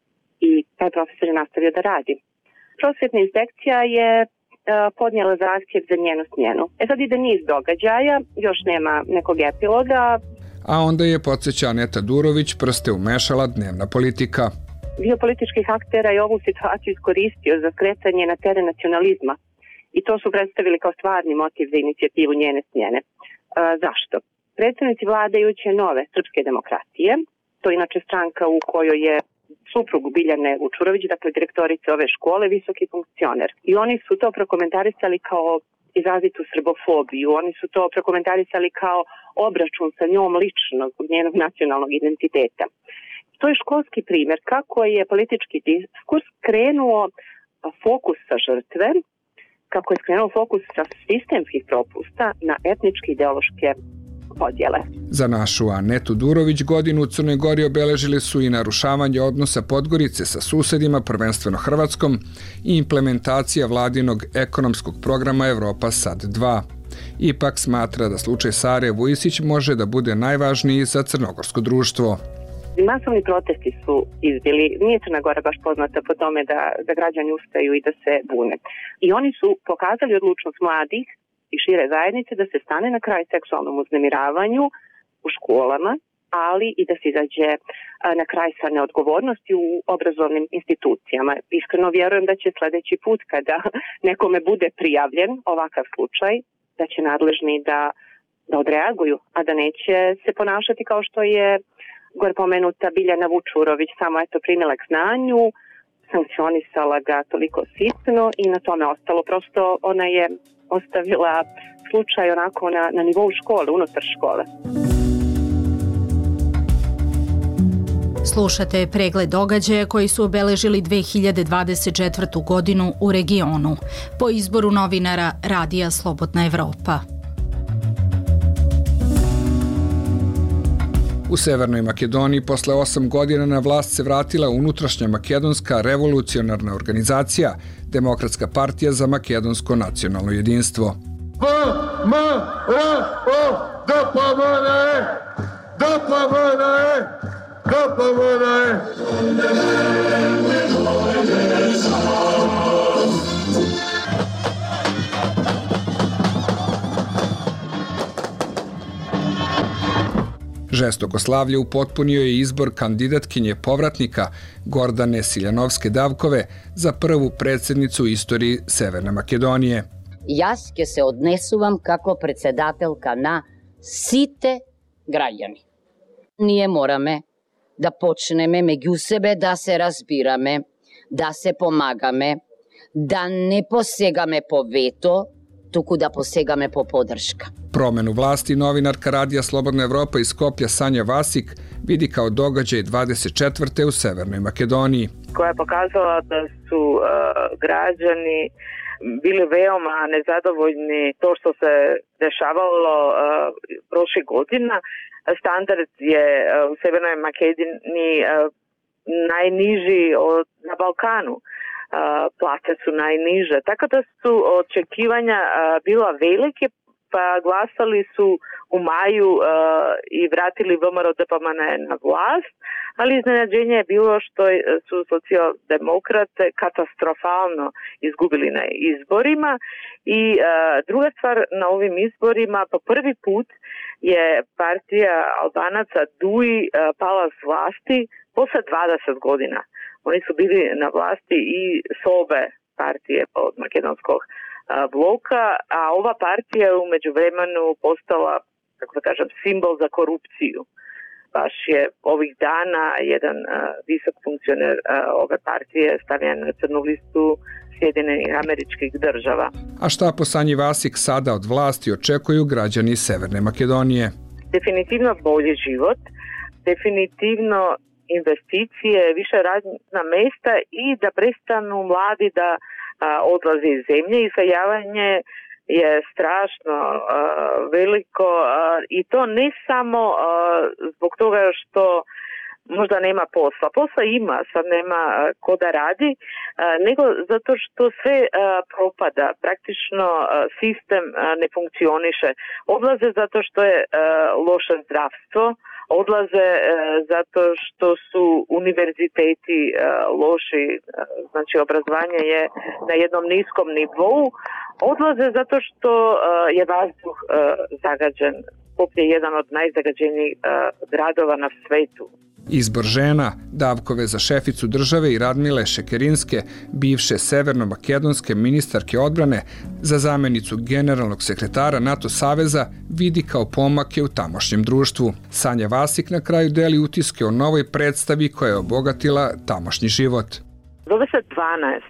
I taj profesor je nastavio da radi. Prosvjetna inspekcija je uh, podnijela zahtjev za njenu smjenu. E sad ide niz događaja, još nema nekog epiloga. A onda je, podsjeća Aneta Durović, prste umešala dnevna politika. Dio političkih aktera je ovu situaciju iskoristio za skretanje na teren nacionalizma i to su predstavili kao stvarni motiv za inicijativu njene smjene. Uh, zašto? Predstavnici vladajuće nove srpske demokratije, to je inače stranka u kojoj je suprug Biljane Vučurović, dakle direktorice ove škole, visoki funkcioner. I oni su to prokomentarisali kao izrazitu srbofobiju, oni su to prokomentarisali kao obračun sa njom lično zbog njenog nacionalnog identiteta. To je školski primjer kako je politički diskurs krenuo fokus sa žrtve, kako je skrenuo fokus sa sistemskih propusta na etničke ideološke podjele. Za našu Anetu Durović godinu u Crnoj Gori obeležili su i narušavanje odnosa Podgorice sa susedima, prvenstveno Hrvatskom, i implementacija vladinog ekonomskog programa Evropa Sad dva. Ipak smatra da slučaj Sare Vujisić može da bude najvažniji za crnogorsko društvo. Masovni protesti su izbili, nije Crna Gora baš poznata po tome da, da građani ustaju i da se bune. I oni su pokazali odlučnost mladih i šire zajednice da se stane na kraj seksualnom uznemiravanju u školama, ali i da se izađe na kraj sa neodgovornosti u obrazovnim institucijama. Iskreno vjerujem da će sljedeći put kada nekome bude prijavljen ovakav slučaj, da će nadležni da, da odreaguju, a da neće se ponašati kao što je gore pomenuta Biljana Vučurović, samo eto primila k znanju, sankcionisala ga toliko sitno i na tome ostalo. Prosto ona je ostavila slučaj onako na, na nivou škole, unutar škole. Slušate pregled događaja koji su obeležili dve hiljade dvadeset četvrtu. godinu u regionu po izboru novinara Radija Slobodna Evropa. U Severnoj Makedoniji posle osam godina na vlast se vratila unutrašnja makedonska revolucionarna organizacija Demokratska partija za makedonsko nacionalno jedinstvo. P, M, R, O, D, P, M, N, E, D, P, M, N, E, D, P, M, N, E. Žestoko slavlje upotpunio je izbor kandidatkinje povratnika Gordane Siljanovske-Davkove za prvu predsednicu u istoriji Severne Makedonije. Jaz ќе se odnesuvam како председателка на сите граѓани. Ние мораме да почнеме меѓу себе да се разбираме, да се помагаме, да не посегаме по вето, туку да посегаме по подршка. Promenu vlasti novinarka Radija Slobodna Evropa iz Skoplja Sanja Vasik vidi kao događaj dvadeset četvrte u Severnoj Makedoniji. Koja je pokazala da su uh, građani bili veoma nezadovoljni to što se dešavalo uh, prošle godina. Standard je uh, u Severnoj Makedoniji uh, najniži od, na Balkanu. Uh, plate su najniže. Tako da su očekivanja uh, bila velike, pa glasali su u maju uh, i vratili V M R O D P M N na vlast, ali iznenađenje je bilo što su socijaldemokrate katastrofalno izgubili na izborima i uh, druga stvar, na ovim izborima po prvi put je partija Albanaca D U I uh, pala s vlasti posle dvadeset godina. Oni su bili na vlasti i s obe partije od makedonskog bloka, a ova partija je u međuvremenu postala, kako da kažem, simbol za korupciju. Baš je ovih dana jedan uh, visok funkcioner uh, ove partije stavljen na crnu listu Sjedinjenih Američkih Država. A šta po Sanji Vasik sada od vlasti očekuju građani Severne Makedonije? Definitivno bolji život, definitivno investicije, više radna mesta i da prestanu mladi da odlazi iz zemlje. Iseljavanje je strašno uh, veliko uh, i to ne samo uh, zbog toga što možda nema posla. Posla ima, sad nema uh, ko da radi, uh, nego zato što sve uh, propada. Praktično uh, sistem uh, ne funkcioniše. Odlaze zato što je uh, loše zdravstvo, odlaze e, zato što su univerziteti e, loši, e, znači obrazovanje je na jednom niskom nivou, odlaze zato što e, je vazduh e, zagađen. Skopje je jedan od najzagađenijih e, gradova na svetu. Izbor žena, Davkove za šeficu države i Radmile Šekerinske, bivše severno-makedonske ministarke odbrane, za zamenicu generalnog sekretara NATO saveza, vidi kao pomake u tamošnjem društvu. Sanja Vasik na kraju deli utiske o novoj predstavi koja je obogatila tamošnji život. Zove se dvanaest.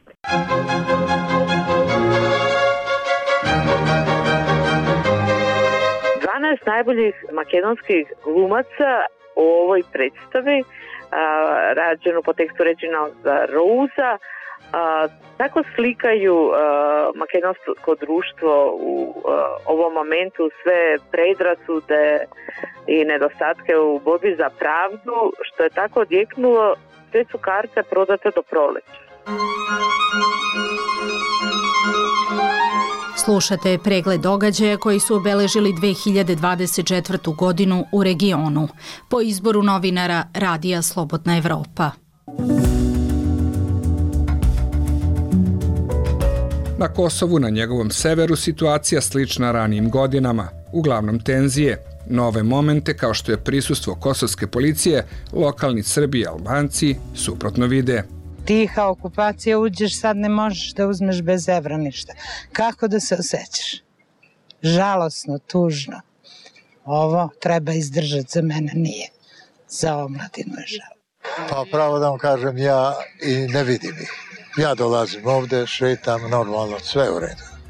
dvanaest najboljih makedonskih glumaca u ovoj predstavi, a, rađenu po tekstu Reginalda Rousa, a, tako slikaju a, makedonsko društvo u a, ovom momentu, sve predrasude i nedostatke u borbi za pravdu, što je tako odjeknulo, sve su karte prodate do proleća. Slušate pregled događaja koji su obeležili dve hiljade dvadeset četvrtu. godinu u regionu po izboru novinara Radija Slobodna Evropa. Na Kosovu, na njegovom severu, situacija slična ranijim godinama. Uglavnom tenzije, nove momente kao što je prisustvo kosovske policije, lokalni Srbi i Albanci suprotno vide. Tiha okupacija, uđeš, sad ne možeš da uzmeš bez evra ništa. Kako da se osjećaš? Žalosno, tužno. Ovo treba izdržati, za mene nije. Za omladinu je žal. Pa pravo da vam kažem, ja i ne vidim ih. Ja dolazim ovde, šetam, normalno, sve u redu.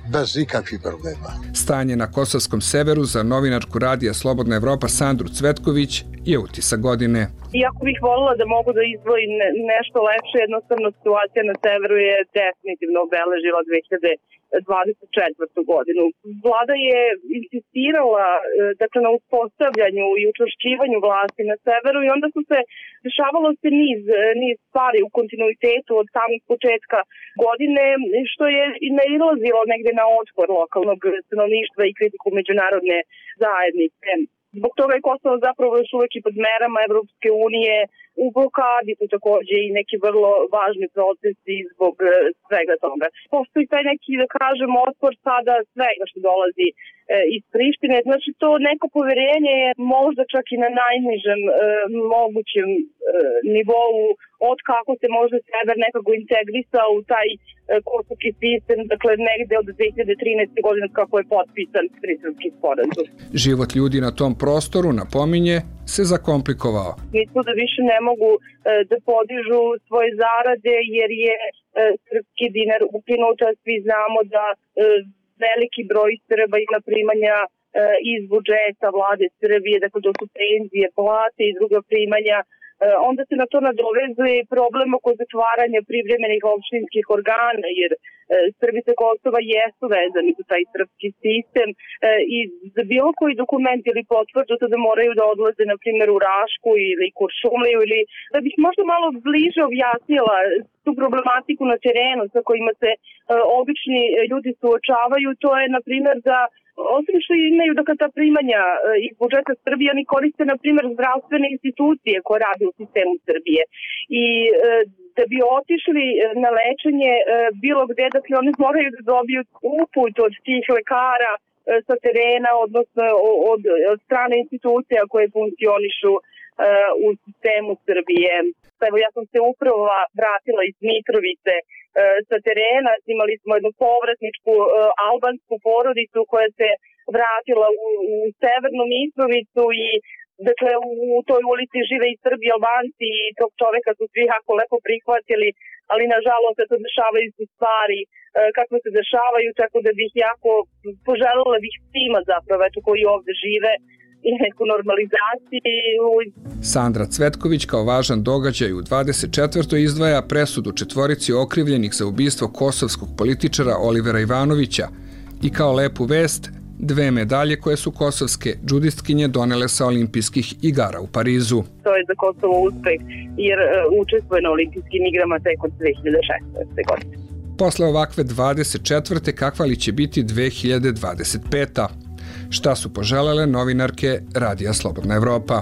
bez ikakvih problema. Stanje na kosovskom severu za novinarku Radija Slobodna Evropa Sandru Cvetković je utisak godine. Iako bih volila da mogu da izdvojim nešto lepše, jednostavno situacija na severu je definitivno obeležila dve hiljade dvadeset četvrtu godinu. Vlada je insistirala dakle, na uspostavljanju i učvršćivanju vlasti na severu i onda su se dešavalo se niz, niz stvari u kontinuitetu od samog početka godine, što je i nailazilo negde na otpor lokalnog stanovništva i kritiku međunarodne zajednice. Zbog toga je Kosovo zapravo još uvek i pod merama Evropske unije u blokadi, tu takođe i neki vrlo važni procesi zbog svega toga. Postoji taj neki, da kažem, otpor sada svega što dolazi e, iz Prištine. Znači to neko poverenje je možda čak i na najnižem e, mogućem e, nivou od kako se možda sever nekako integrisao u taj e, kosovski sistem, dakle negde od dve hiljade trinaeste. godine kako je potpisan Briselski sporazum. Život ljudi na tom prostoru, napominje, se zakomplikovao. Mislim da više ne mogu e, da podižu svoje zarade jer je e, srpski dinar ukinut, a svi znamo da e, veliki broj Srba ima primanja e, iz budžeta vlade Srbije, dakle to su penzije, plate i druga primanja. Onda se na to nadovezuje problem oko zatvaranja privremenih opštinskih organa, jer Srbi sa Kosova jesu vezani za taj srpski sistem i za bilo koji dokument ili potvrdu da moraju da odlaze, na primjer, u Rašku ili Kuršumliju, ili da bih možda malo bliže objasnila tu problematiku na terenu sa kojima se obični ljudi suočavaju, to je, na primjer, da osim što imaju dakle ta primanja iz budžeta Srbije, oni koriste, na primjer, zdravstvene institucije koje rade u sistemu Srbije. I e, da bi otišli na lečenje e, bilo gde, dakle oni moraju da dobiju uput od tih lekara e, sa terena, odnosno od, od strane institucija koje funkcionišu e, u sistemu Srbije. Evo, ja sam se upravo vratila iz Mitrovice e, sa terena, imali smo jednu povratničku e, albansku porodicu koja se vratila u, u severnu Mitrovicu i dakle u toj ulici žive i Srbi, Albanci i tog čoveka su svi jako lepo prihvatili, ali nažalost to dešavaju se stvari e, kako se dešavaju, tako da bih jako poželjela bih svima zapravo eto, koji ovde žive i neku normalizaciju. Sandra Cvetković kao važan događaj u dvadeset četvrtoj izdvaja presudu četvorici okrivljenih za ubistvo kosovskog političara Olivera Ivanovića i kao lepu vest dve medalje koje su kosovske džudistkinje donele sa olimpijskih igara u Parizu. To je za Kosovo uspeh jer uh, učestvuje na olimpijskim igrama tek od dve hiljade šesnaeste. godine. Posle ovakve dvadeset četvrte kakva li će biti dve hiljade dvadeset peta? Šta su poželele novinarke Radija Slobodna Evropa?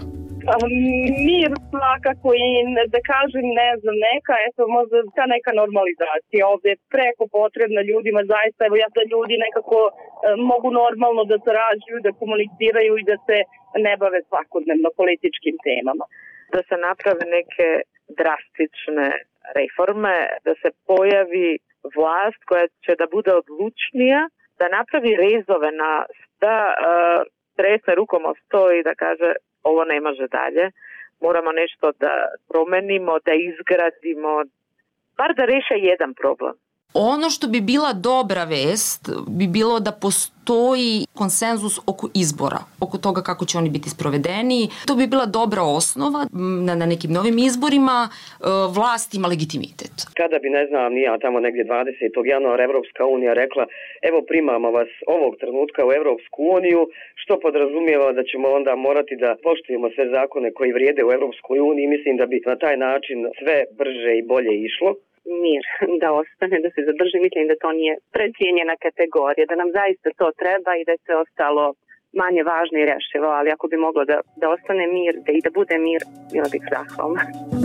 Mir svakako i da kažem, ne znam, neka, eto, možda ta neka normalizacija ovde je preko potrebna ljudima, zaista, evo ja da ljudi nekako e, mogu normalno da sarađuju, da komuniciraju i da se ne bave svakodnevno političkim temama. Da se naprave neke drastične reforme, da se pojavi vlast koja će da bude odlučnija, da napravi rezove na da uh, tresne rukom o sto i da kaže ovo ne može dalje, moramo nešto da promenimo, da izgradimo, bar da reše jedan problem. Ono što bi bila dobra vest bi bilo da postoji konsenzus oko izbora, oko toga kako će oni biti sprovedeni. To bi bila dobra osnova na, na nekim novim izborima, vlast ima legitimitet. Kada bi, ne znam, nija tamo negdje dvadesetog januara Evropska unija rekla evo primamo vas ovog trenutka u Evropsku uniju, što podrazumijeva da ćemo onda morati da poštujemo sve zakone koji vrijede u Evropskoj uniji, mislim da bi na taj način sve brže i bolje išlo. Mir da ostane, da se zadrži, mislim da to nije precijenjena kategorija, da nam zaista to treba i da je sve ostalo manje važno i rešivo, ali ako bi moglo da, da ostane mir, da i da bude mir, bila bih zahvalna.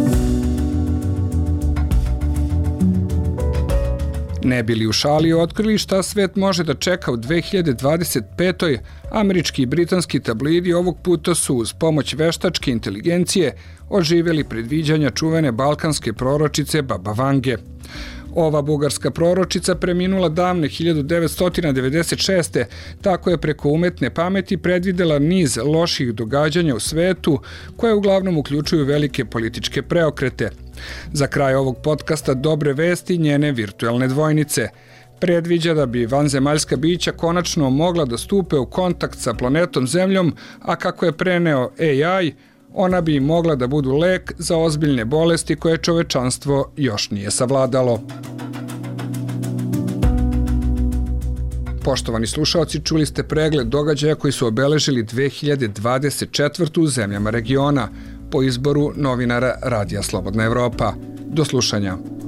Ne bili u šali otkrili šta svet može da čeka u dve hiljade dvadeset petoj, američki i britanski tabloidi ovog puta su uz pomoć veštačke inteligencije oživjeli predviđanja čuvene balkanske proročice Baba Vange. Ova bugarska proročica preminula davne hiljadu devetsto devedeset šeste. Tako je preko umetne pameti predvidela niz loših događanja u svetu koje uglavnom uključuju velike političke preokrete. Za kraj ovog podcasta dobre vesti njene virtuelne dvojnice. Predviđa da bi vanzemaljska bića konačno mogla da stupe u kontakt sa planetom Zemljom, a kako je preneo A I, ona bi mogla da budu lek za ozbiljne bolesti koje čovečanstvo još nije savladalo. Poštovani slušaoci, čuli ste pregled događaja koji su obeležili dve hiljade dvadeset četvrtu u zemljama regiona po izboru novinara Radija Slobodna Evropa. Do slušanja.